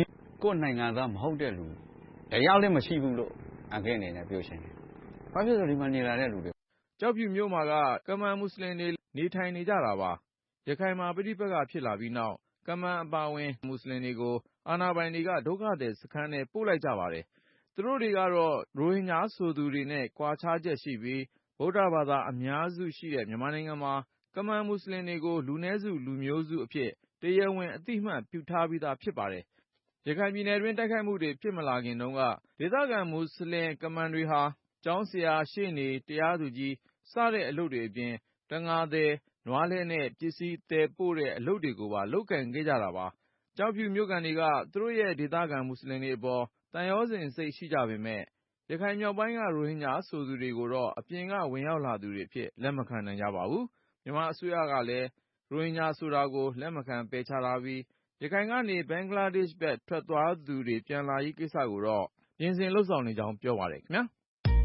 ကိုယ်နိုင်ငံသားမဟုတ်တဲ့လူတယောက်လည်းမရှိဘူးလို့အကဲအနေနဲ့ပြောချင်တယ်။ဘာဖြစ်လို့ဒီမှာနေလာတဲ့လူတွေကျောက်ဖြူမြို့မှာကကမန်မွတ်စလင်တွေနေထိုင်နေကြတာပါရခိုင်မှာပဋိပက္ခဖြစ်လာပြီးနောက်ကမန်အပါဝင်မွတ်စလင်တွေကိုအာဏာပိုင်တွေကဒုက္ခသည်စခန်းထဲပို့လိုက်ကြပါတယ်သူတို့တွေကတော့ရိုဟင်ဂျာဆိုသူတွေနဲ့ကွာခြားချက်ရှိပြီးဗုဒ္ဓဘာသာအများစုရှိတဲ့မြန်မာနိုင်ငံမှာကမန်မွတ်စလင်တွေကိုလူနည်းစုလူမျိုးစုအဖြစ်တရားဝင်အသိမှတ်ပြုထားပြီးသားဖြစ်ပါတယ်ရခိုင်ပြည်နယ်တွင်းတိုက်ခိုက်မှုတွေဖြစ်မလာခင်တုန်းကဒေသခံမွတ်စလင်ကမန်တွေဟာကျောင်းဆရာရှေ့နေတရားသူကြီးစတဲ့အလုပ်တွေအပြင်တံငါသည်နွားလဲနဲ့ပစ္စည်းသယ်ပို့တဲ့အလုပ်တွေကိုပါလုပ်ကိုင်ခဲ့ကြတာပါကျောက်ဖြူမြို့ကန်တွေကသူတို့ရဲ့ဒေသခံမွတ်စလင်တွေအပေါ်တန်ရောစင်စိတ်ရှိကြပေမဲ့ရခိုင်မြောက်ပိုင်းကရိုဟင်ဂျာဆိုသူတွေကိုတော့အပြင်ကဝင်ရောက်လာသူတွေဖြစ်လက်မခံနိုင်ကြပါဘူးမြန်မာအစိုးရကလည်းရိုဟင်ဂျာဆိုတာကိုလက်မခံပယ်ချထားပြီးရခိုင်ကနေဘင်္ဂလားဒေ့ရှ်ဘက်ထွက်သွားသူတွေပြန်လာရေးကိစ္စကိုတော့ပြင်ဆင်လုပ်ဆောင်နေကြောင်းပြောပါတယ်ခင်ဗျာ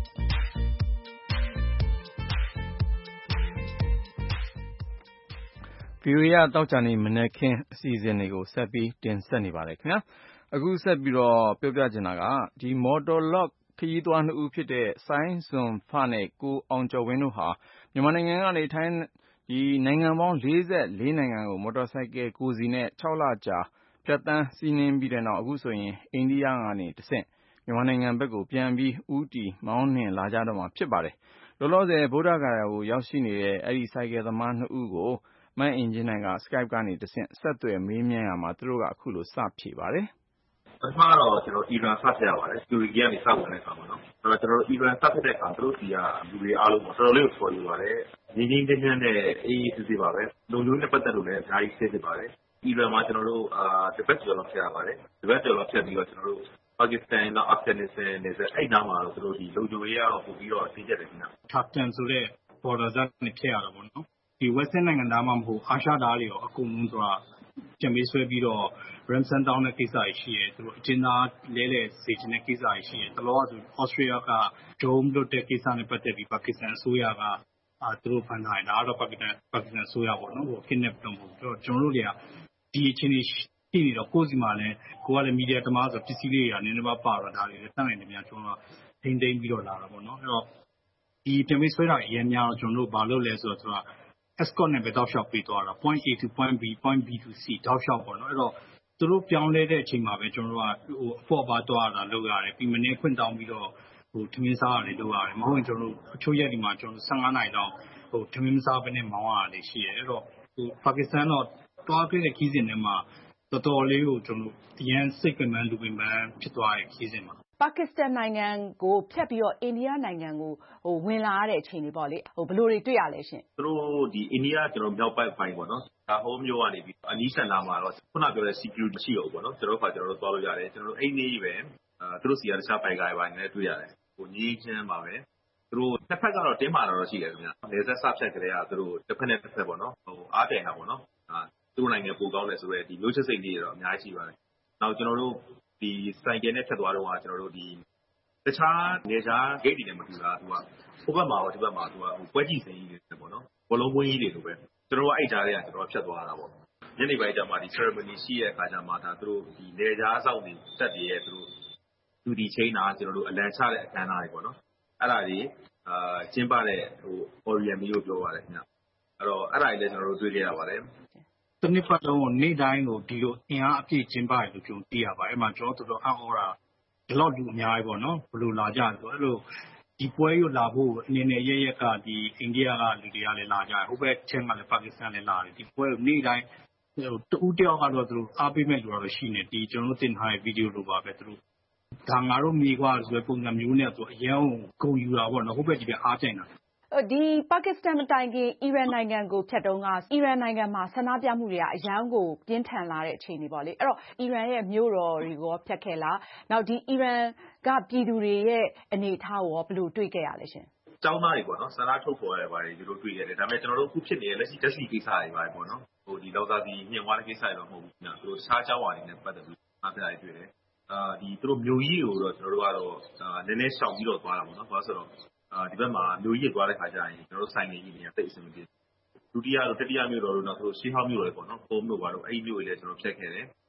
VOA တောက်ကြနေမနေ့ခင်းအစီအစဉ်တွေကိုဆက်ပြီးတင်ဆက်နေပါတယ်ခင်ဗျာအခုဆက်ပြီးတော့ပြောပြချင်တာကဒီမော်တော်လော့ခရီးသွားနှစ်ဦးဖြစ်တဲ့ဆိုင်းဇွန်ဖနဲ့ကိုအောင်ကျော်ဝင်းတို့ဟာမြန်မာနိုင်ငံကနေထိုင်းဒီနိုင်ငံပေါင်း44နိုင်ငံကိုမော်တော်ဆိုင်ကယ်ကိုယ်စီနဲ့6လကြာဖြတ်သန်းစီးနင်းပြီးတဲ့နောက်အခုဆိုရင်အိန္ဒိယကနေတဆင့်မြန်မာနိုင်ငံဘက်ကိုပြန်ပြီးဦးတည်မောင်းနှင်လာကြတော့မှာဖြစ်ပါတယ်လောလောဆယ်ဗုဒ္ဓဂယာကိုရောက်ရှိနေတဲ့အဲဒီဆိုင်ကယ်သမားနှစ်ဦးကိုမအင်ဂျင်နိုင်က Skype ကနေတဆင့်ဆက်သွယ်မေးမြန်းရမှာသူတို့ကအခုလိုစဖြေပါတယ်ပထမတော့ကျွန်တော်အီရန်ဆက်ရပါတယ်။ Security ကနေစဝင်တဲ့အခါမှာနော်။အဲ့တော့ကျွန်တော်အီရန်ဆက်တဲ့အခါသူတို့စီကလူတွေအားလုံးတော်တော်လေးကိုခေါ်ယူပါတယ်။ငင်းငင်းချင်းချင်းနဲ့အေးအေးဆေးဆေးပါပဲ။လုံလုံးနဲ့ပတ်သက်လို့လည်းအများကြီးဆေးစစ်ပါတယ်။အီရန်မှာကျွန်တော်တို့ဒီဘက်ကျော်လောက်ဖြတ်ရပါတယ်။ဒီဘက်ကျော်လောက်ဖြတ်ပြီးတော့ကျွန်တော်တို့ပါကစ္စတန်နဲ့အာဖဂန်နစ္စတန်နဲ့အဲ့နားမှာတော့သူတို့ဒီလုံခြုံရေးရောပို့ပြီးတော့သိကြတယ်ခင်ဗျ။ Captain ဆိုတဲ့ border နဲ့ဖြတ်ရတာပေါ့နော်။ဒီ Western နိုင်ငံသားမှမဟုတ်အာရှသားတွေရောအကုန်လုံးဆိုတာပြန်ပေးဆွဲပြီးတော့ ransom တောင်းတဲ့ကိစ္စတွေရှိတယ်သူတို့အကျဉ်းသားလဲလှယ်စေချင်တဲ့ကိစ္စတွေရှိတယ်တလောကဆို Australia က drone လွတ်တဲ့ကိစ္စနဲ့ပတ်သက်ပြီးပါကစ္စတန်အစိုးရကသူတို့ဖန်ထားတယ်ဒါကတော့ပါကစ္စတန်အစိုးရပေါ့နော်ဟို kidnap တော့မဟုတ်ဘူးကျွန်တော်တို့တွေကဒီအချင်းရှိနေတော့ကိုယ့်စီမှာလည်းကိုကလည်းမီဒီယာတမားဆိုပစ္စည်းလေးတွေကနည်းနည်းပါးပါတော့ဒါတွေလည်းတတ်နိုင်တယ်များကျွန်တော်ထိမ့်သိမ်းပြီးတော့လာတာပေါ့နော်အဲ့တော့ဒီပြန်ပေးဆွဲတာအရင်များတော့ကျွန်တော်တို့ဘာလုပ်လဲဆိုတော့escort နဲ့ပဲတောက်လျှောက်ပေးသွားတာ point A to point B point B to C တောက်လျှောက်ပေါ့နော်အဲ့တော့သူတို့ပြောင်းလဲတဲ့အချိန်မှာပဲကျွန်တော်တို့ကဟိုအဖို့ပါသွားတာလုပ်ရတယ်ပြီးမနေ့ခွင့်တောင်းပြီးတော့ဟိုထမင်းစားရတယ်လုပ်ရတယ်မဟုတ်ရင်ကျွန်တော်တို့အချို့ရက်ဒီမှာကျွန်တော်15နိုင်တော့ဟိုထမင်းစားပဲနဲ့မောင်းရတယ်ရှိတယ်အဲ့တော့ဟိုပါကစ္စတန်တော့တွားခဲ့တဲ့ခီးစဉ်ထဲမှာတော်တော်လေးကိုကျွန်တော်အရန်စိတ်ပင်ပန်းလူပင်ပန်းဖြစ်သွားတဲ့ခီးစဉ်မှာပါကစ္စတန်နိုင်ငံကိုဖြတ်ပြီးတော့အိန္ဒိယနိုင်ငံကိုဟိုဝင်လာရတဲ့အခြေအနေပေါ့လေဟိုဘယ်လိုတွေတွေ့ရလဲရှင်သူတို့ဒီအိန္ဒိယကျွန်တော်မြောက်ပိုင်းပေါ့နော်ဒါဟိုးမျိုးကနေပြီးအနီးဆန်လာမှာတော့ခုနပြောတဲ့ security ရှိအောင်ပေါ့နော်ကျွန်တော်တို့သွားလို့ရတယ်ကျွန်တော်တို့အိမ်နေပဲသူတို့စီကတခြားဘိုင်ကားတွေနဲ့တွေ့ရတယ်ဟိုညီးချင်းပါပဲသူတို့တစ်ဖက်ကတော့တင်းမာတော့ရှိတယ်ခင်ဗျလေဆက်ဆဖြတ်ကြတဲ့ကသူတို့တစ်ဖက်နဲ့တစ်ဖက်ပေါ့နော်ဟိုအားတယ်တာပေါ့နော်သူတို့နိုင်ငံပိုကောင်းတယ်ဆိုတော့ဒီမျိုးချစ်စိတ်တွေတော့အများကြီးရှိပါတယ်နောက်ကျွန်တော်တို့ဒီဆိုင်ကယ်နဲ့ဖြတ်သွားတော့ကကျွန်တော်တို့ဒီတခြားနေခြားဂိတ်တွေနဲ့မတူတာသူကဟိုဘက်မှာရောဒီဘက်မှာသူကဟိုပွဲကြည့်စိန်ကြီးတွေပေါ့နော်ဘလုံးပွင့်ကြီးတွေလိုပဲကျွန်တော်တို့အဲ့ကြားတွေကကျွန်တော်ဖြတ်သွားတာပေါ့ညနေပိုင်းကျမှဒီ ceremony ရှိရဲ့အခါကျမှဒါသူတို့ဒီနေခြားစောင့်နေတက်တွေရဲ့သူတို့လူဒီချင်းတာကျွန်တော်တို့အလံချတဲ့အခမ်းအနားတွေပေါ့နော်အဲ့ဒါတွေကျင်းပတဲ့ဟို Orient မျိုးပြောပါတယ်ခင်ဗျအဲ့တော့အဲ့ဒါတွေလည်းကျွန်တော်တို့တွေ့ခဲ့ရပါတယ်တနည်းပတ်လုံးနေ့တိုင်းကိုဒီလိုအင်အားအပြည့်ကျင်းပတယ်လို့ကျွန်တော်သိရပါတယ်အဲ့မှာကျွန်တော်တို့အံ့ဩတာဒီလောက်လူအများကြီးပေါ့နော်ဘယ်လိုလာကြလဲဆိုအဲ့လိုဒီပွဲရုပ်လာဖို့အနေနဲ့ရရက်ကဒီအိန္ဒိယကလူတွေကလည်းလာကြတယ်ဟိုဘက်ချင်းကလည်းပါကစ္စတန်လည်းလာတယ်ဒီပွဲကိုနေ့တိုင်းဟိုတူတယောက်ကတော့သူတို့အားပေးမဲ့လူတော့ရှိနေဒီကျွန်တော်တို့တင်ထားတဲ့ဗီဒီယိုလိုပါပဲသူတို့ဒါငါတို့မိကွာဆိုတဲ့ပုံစံမျိုးနဲ့သူအရင်ကဂုံယူတာပေါ့နော်ဟိုဘက်ဒီပဲအားကျင်တာဒီပါကစ္စတန်မတိုင်ခင်အီရန်နိုင်ငံကိုဖြတ်တုန်းကအီရန်နိုင်ငံမှာဆန္ဒပြမှုတွေကအရန်ကိုပြင်းထန်လာတဲ့အခြေအနေပေါ့လေအဲ့တော့အီရန်ရဲ့မြို့တော်တွေကိုဖြတ်ခဲ့လားနောက်ဒီအီရန်ကပြည်သူတွေရဲ့အနေအထားကိုဘယ်လိုတွေ့ခဲ့ရလဲရှင်ကျောင်းသားတွေပေါ့နော်ဆန္ဒထုတ်ဖော်ရပါတယ်ဒီလိုတွေ့ရတယ်ဒါပေမဲ့ကျွန်တော်တို့အခုဖြစ်နေတဲ့လက်ရှိတက်စီကိစ္စတွေပါပေါ့နော်ဟိုဒီလောက်သားစီမြင့်သွားတဲ့ကိစ္စတွေတော့မဟုတ်ဘူးနော်သူတို့စားကြောင်းဝါတွေနဲ့ပတ်သက်ပြီးအားပြရတယ်တွေ့တယ်ဒီသူတို့မြို့ကြီးကိုတော့ကျွန်တော်တို့ကတော့နည်းနည်းရှောင်ပြီးတော့သွားတာပေါ့နော်ဘာလို့ဆိုတော့ဒီဘက်မှာမြို့ကြီးသွားတဲ့ခါကျရင်ကျွန်တော်တို့ဆိုင်နေကြီးတွေကတိတ်အဆင်မပြေဒုတိယတို့တတိယမြို့တော်တို့တော့သူတို့ရှေးဟောင်းမြို့တွေပေါ့နော်ပုံတို့ဘာလို့အဲ့ဒီမြို့တွေလည်းကျွန်တော်ဖြတ်ခဲ့တယ်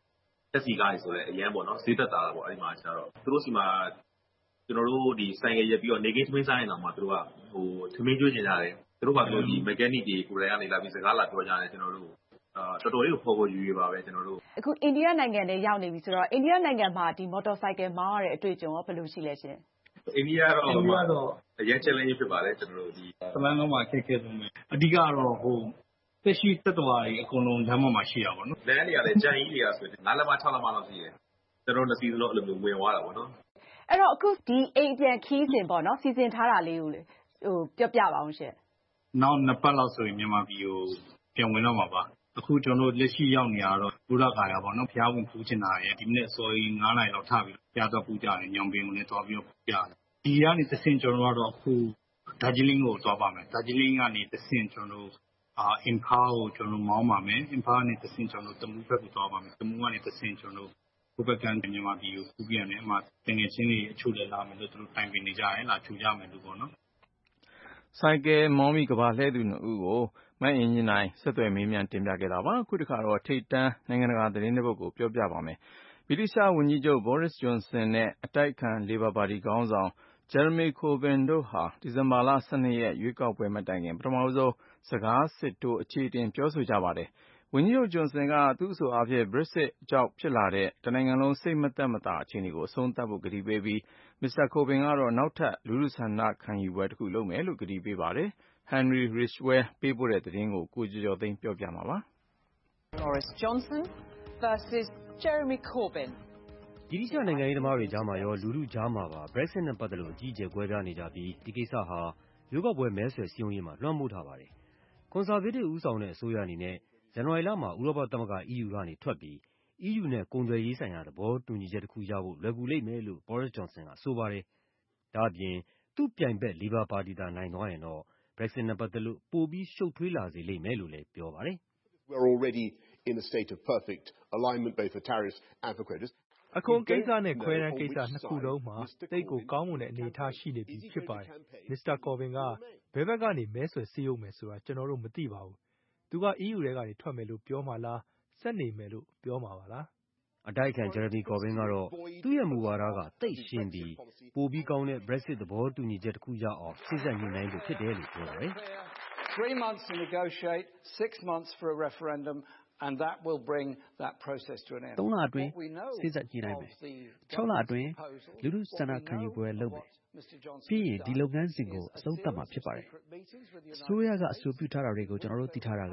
တက်စီကားတွေဆိုလည်းအရန်ပေါ့နော်ဈေးသက်သာတာပေါ့အဲ့ဒီမှာကျတော့သူတို့စီမှာကျွန်တော်တို့ဒီဆိုင်ကရက်ပြီးတော့နေကိန်းသမင်းဆိုင်အောင်မှာသူတို့ကသမင်းကျွေးကျင်ကြတယ်သူတို့ကသူတို့ဒီ mechanic တွေကိုယ်တိုင်ကနေလာပြီးစကားလာပြောကြတယ်ကျွန်တော်တို့တော်တော်လေးကိုပေါ်ယူရပါပဲကျွန်တော်တို့အခုအိန္ဒိယနိုင်ငံထဲရောက်နေပြီဆိုတော့အိန္ဒိယနိုင်ငံမှာဒီ motorcycle မောင်းရတဲ့အတွေ့အကြုံရောဘယ်လိုရှိလဲရှင်အိန္ဒိယတော့အရင် challenge ဖြစ်ပါတယ်ကျွန်တော်တို့ဒီသမန်းလုံးမှာခက်ခဲဆုံးပဲအဓိကတော့သက်ရှိသက်တော်တွေအကုန်လုံးလမ်းပေါ်မှာရှိရပါတော့လမ်းတွေကလည်းကြံကြီးတွေကဆိုရင်9 လမ်း6 လမ်းလောက်ရှိတယ်ကျွန်တော်တို့2စီးစလုံးအဲ့လိုမျိုးဝင်သွားတာပေါ့နော်အဲ့တော့အခုဒီအိမ်ပြန်ခီးစဉ်ပေါ့နော်စီစဉ်ထားတာလေးကိုပြောပြပါအောင်ရှင်နောက်2 ပတ်လောက်ဆိုရင်မြန်မာပြည်ကိုပြန်ဝင်တော့မှာပါအခုကျွန်တော်တို့လက်ရှိရောက်နေရတော့ဘုရားကာယပေါ့နော်ဘုရားဝင်ပူးချင်တာရဲ့ဒီနေ့စော်ကြီး9 နာရီလောက်ထပြီးဘုရားသွားပူးကြတယ်ညောင်ပင်ကိုလည်းသွားပြီးတော့ပူးကြတယ်ဒီကနေတဆင့်ကျွန်တော်တို့အခုဒါဂျီလင်းကိုသွားပါမယ်ဒါဂျီလင်းကနေတဆင့်ကျွန်တော်တို့အင်ဖာကိုကျွန်တော်မောင်းပါမယ်အင်ဖာနဲ့တဆင့်ကျွန်တော်တမူးဘက်ကိုသွားပါမယ်တမူးကနေတဆင့်ကျွန်တော်ဘုပကန်မြန်မာပြည်ကိုပူးပြန်တယ်အမှတကယ်ချင်းတွေအချို့လည်းလာမယ်လို့သူတို့တိုင်ပင်နေကြတယ်လာချူကြမယ်လို့ပေါ့နော်ဆိုင်ကယ်မောင်းပြီးကဘာလှည့်သူ2ဦးကိုမအင်ဂျင်နိုင်ဆက်သွယ်မေးမြန်းတင်ပြခဲ့တာပါအခုတစ်ခါတော့ထိတ်တန်းနိုင်ငံတကာသတင်းတစ်ပုဒ်ကိုပြောပြပါမယ်ဗြိတိရှဝန်ကြီးချုပ် Boris Johnson နဲ့အတိုက်အခံ Labour Party ခေါင်းဆောင် Jeremy Corbyn တို့ဟာဒီဇင်ဘာလ12ရက်ရွေးကောက်ပွဲမတိုင်ခင်ပထမဆုံးစကားစစ်ထိုးအခြေအတင်ပြောဆိုကြပါတယ်ဝန်ကြီးချုပ် Johnson ကသူ့အဆိုအားဖြင့် Brexit ကြောင့်ဖြစ်လာတဲ့တနိုင်ငံလုံးစိတ်မသက်မသာအခြေအနေကိုအဆုံးသတ်ဖို့ကတိပေးပြီး Mr. Corbyn ကတော့နောက်ထပ်လူထုဆန္ဒခံယူပွဲတစ်ခုလုပ်မယ်လို့ကတိပေးပါတယ်။ Henry Ridgwell ပေးပို့တဲ့သတင်းကိုကိုကျော်ကျော်သိန်းပြောပြမှာပါ။ Boris Johnson versus Jeremy Corbyn ဗြိတိရှနိုင်ငံရေးသမားတွေကြားမှာရောလူထုကြားမှာပါ Brexit နဲ့ပတ်သက်လို့အကြီးအကျယ်ကွဲပြားနေကြပြီးဒီကိစ္စဟာရွေးကောက်ပွဲမဲဆွယ်စည်းရုံးရေးမှာလွှမ်းမိုးထားပါတယ်။ ကွန်ဆာဗေးတစ်ဦးဆောင်တဲ့အစိုးရအနေနဲ့ဇန်နဝါရီလမှာဥရောပသမဂ္ဂ EU ကနေထွက်ပြီး EU နဲ့ကုန်သွယ်ရေးဆိုင်ရာသဘောတူညီချက်တစ်ခုရဖို့လွယ်ကူလိမ့်မယ်လို့ Boris Johnson ကဆိုပါတယ်။ဒါ့အပြင်သူ့ပြိုင်ဘက် Labour Party သာနိုင်သွားရင်တော့ Brexit နဲ့ပတ်သက်လို့ပိုပြီးရှုပ်ထွေးလာစေလိမ့်မယ်လို့လည်းပြောပါတယ်။ We're already in a state of perfect alignment both for tariffs and for credits. အခွန်ကိစ္စနဲ့ခွဲတမ်းကိစ္စ2ခုလုံးမှာတိတ်ကိုကောင်းမွန်တဲ့အနေအထားရှိနေပြီဖြစ်ပါတယ်။ Mr. Corbyn ကဘယ်ဘက်ကနေမဲဆွယ်စည်းရုံးမယ်ဆိုတာကျွန်တော်တို့မသိပါဘူး။သူက EU ထဲကနေထွက်မယ်လို့ပြောမှာလားဆက်နေမယ်လို့ပြောမှာပါလား။အတိုက်အခံ Jeremy Corbyn ကတော့သူ့ရဲ့မူဝါဒကသိပ်ရှင်းပြီးပိုပြီးကောင်းတဲ့ Brexit သဘောတူညီချက်တစ်ခုရအောင်စေ့စပ်ညှိနှိုင်းဖို့ဖြစ်တယ်လို့ပြောပါတယ်။ 3 months to negotiate, 6 months for a referendum and that will bring that process to an end. 3 လအတွင်းစေ့စပ်ညှိနှိုင်းမယ်။6 လအတွင်းလူထုဆန္ဒခံယူပွဲလုပ်မယ်။ပြီးရင်ဒီလုပ်ငန်းစဉ်ကိုအဆုံးသတ်မှာဖြစ်ပါတယ်။အစိုးရကအဆိုပြုထားတာတွေကိုကျွန်တော်တို့သိထားတာက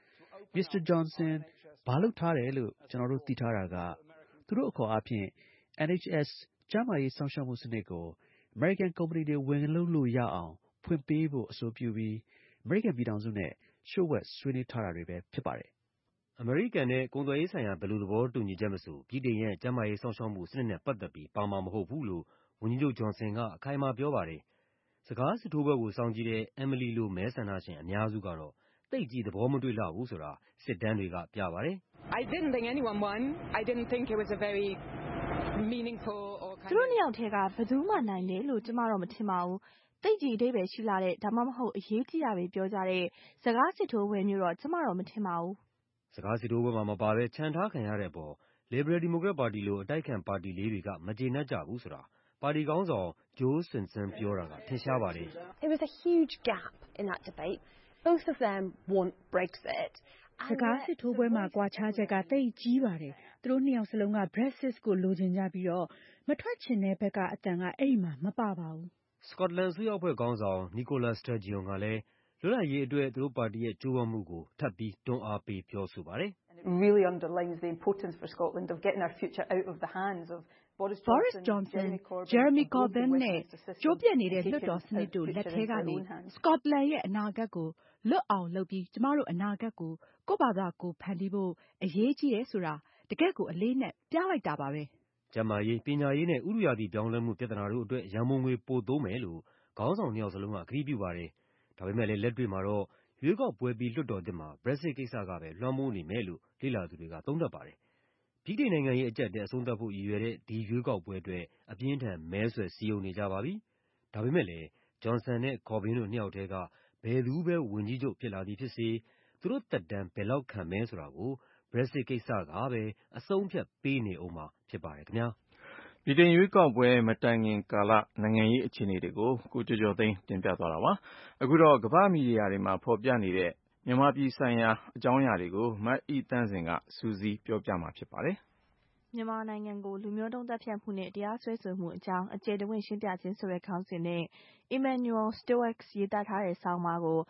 Mr. Johnson ဘာလုပ်ထားတယ်လို့ကျွန်တော်တို့သိထားတာကသူတို့အခေါ်အားဖြင့် NHS ကျန်းမာရေးစောင့်ရှောက်မှုစနစ်ကို American ကုမ္ပဏီတွေဝင်လုပ်လို့ရအောင်ဖွင့်ပေးဖို့အဆိုပြုပြီး American ပြည်ထောင်စုနဲ့ရှုပ်ဝက်ဆွေးနွေးထားတာတွေပဲဖြစ်ပါတယ်။အမေရိကန်နဲ့ကုန်သွယ်ရေးဆိုင်ရာဘယ်လိုသဘောတူညီချက်မဆိုဗြိတိန်ရဲ့ကျန်းမာရေးစောင့်ရှောက်မှုစနစ်နဲ့ပတ်သက်ပြီးပါမှာမဟုတ်ဘူးလို့ဝန်ကြီးချုပ် Johnson ကအခိုင်အမာပြောပါတယ်။စကားစစ်ထိုးပွဲကိုစောင့်ကြည့်တဲ့ Emily လိုမဲဆန္ဒရှင်အများစုကတော့သိပ်ကြီးသဘောမတွေ့လှဘူးဆိုတာစစ်တမ်းတွေကပြပါတယ်။ I didn't think anyone won. I didn't think it was a very meaningful or kind of သူတို့နှစ်ယောက်ထဲကဘယ်သူမှနိုင်တယ်လို့ကျမတော့မထင်ပါဘူး။သိပ်ကြီးအဓိပ္ပာယ်ရှိလာတဲ့ဒါမှမဟုတ်အရေးကြီးတာတွေပြောကြတဲ့စကားစစ်ထိုးပွဲမျိုးတော့ကျမတော့မထင်ပါဘူး။စကားစစ်ထိုးပွဲမှာမပါဘဲခြံထားခံရတဲ့အပေါ် Liberal Democrat Party လိုအတိုက်အခံပါတီလေးတွေကမကျေနပ်ကြဘူးဆိုတာပါတီခေါင်းဆောင် Jo Swinson ပြောတာကထင်ရှားပါတယ်။ There was a huge gap in that debate. Both of them want Brexit. စကားစစ်ထိုးပွဲမှာကွာခြားချက်ကသိပ်ကြီးပါတယ်သူတို့နှစ်ယောက်စလုံးက Brexit ကိုလိုချင်ကြပြီးတော့မထွက်ချင်တဲ့ဘက်ကအတန်ကအဲ့မှာမပါပါဘူး။ Scotland အစိုးရအဖွဲ့ခေါင်းဆောင် Nicola Sturgeon ကလည်းလွတ်လပ်ရေးအတွက်သူတို့ပါတီရဲ့ကြိုးပမ်းမှုကိုထပ်ပြီးတွန်းအားပေးပြောဆိုပါတယ်။ really underlines the importance for Scotland of getting our future out of the hands of Boris Johnson, Jeremy Corbyn နဲ့ကျိုးပြက်နေတဲ့လွှတ်တော်စနစ်တို့လက်ထဲကနေ Scotland ရဲ့အနာဂတ်ကိုလွတ်အောင်လုပ်ပြီးကျမတို့အနာဂတ်ကိုကိုယ့်ဘာသာကိုဖန်တီးဖို့အရေးကြီးတယ်ဆိုတာတကယ့်ကိုအလေးနဲ့ပြလိုက်တာပါပဲ။ကျန်းမာရေး၊ပညာရေးနဲ့ဥတုရာသီပြောင်းလဲမှုပြဿနာတို့အတွက်ရန်ပုံငွေပိုသုံးမယ်လို့ခေါင်းဆောင်နှစ်ယောက်စလုံးကကတိပြုပါတယ်။ဒါပေမဲ့လည်းလက်တွေ့မှာတော့ရွေးကောက်ပွဲပြီးလွှတ်တော်သစ်မှာ Brexit ကိစ္စကပဲလွှမ်းမိုးနေမယ်လို့လေ့လာသူတွေကသုံးသပ်ပါတယ်။ဗြိတိန်နိုင်ငံရေးအကျပ်အတည်းအဆုံးသတ်ဖို့ရည်ရွယ်တဲ့ဒီရွေးကောက်ပွဲအတွက်အပြင်းအထန်မဲဆွယ်စည်းရုံးနေကြပါပြီ။ဒါပေမဲ့လည်း Johnson နဲ့ Corbyn တို့နှစ်ယောက်ထဲကဘယ်သူပဲဝန်ကြီးချုပ်ဖြစ်လာသည်ဖြစ်စေသူတို့သက်တမ်းဘယ်လောက်ခံမယ်ဆိုတာကို Brexit ကိစ္စကပဲအဆုံးဖြတ်ပေးနေဦးမှာဖြစ်ပါတယ်ခင်ဗျာဗြိတိန်ရွေးကောက်ပွဲမတိုင်ခင်ကာလနိုင်ငံရေးအခြေအနေတွေကိုကိုကျော်ကျော်သိန်းတင်ပြသွားတာပါ။အခုတော့ကမ္ဘာ့မီဒီယာတွေမှာဖော်ပြနေတဲ့မြန်မာပြည်ဆိုင်ရာအကြောင်းအရာတွေကိုမအိသန့်စင်ကစူးစီးပြောပြမှာဖြစ်ပါတယ်။မြန်မာနိုင်ငံကိုလူမျိုးတုံးသတ်ဖြတ်မှုနဲ့တရားစွဲဆိုမှုအကြောင်းအကျယ်တဝင့်ရှင်းပြခြင်းဆိုတဲ့ခေါင်းစဉ်နဲ့ Emmanuel Stowell ရေးသားထားတဲ့ဆောင်းပါးကို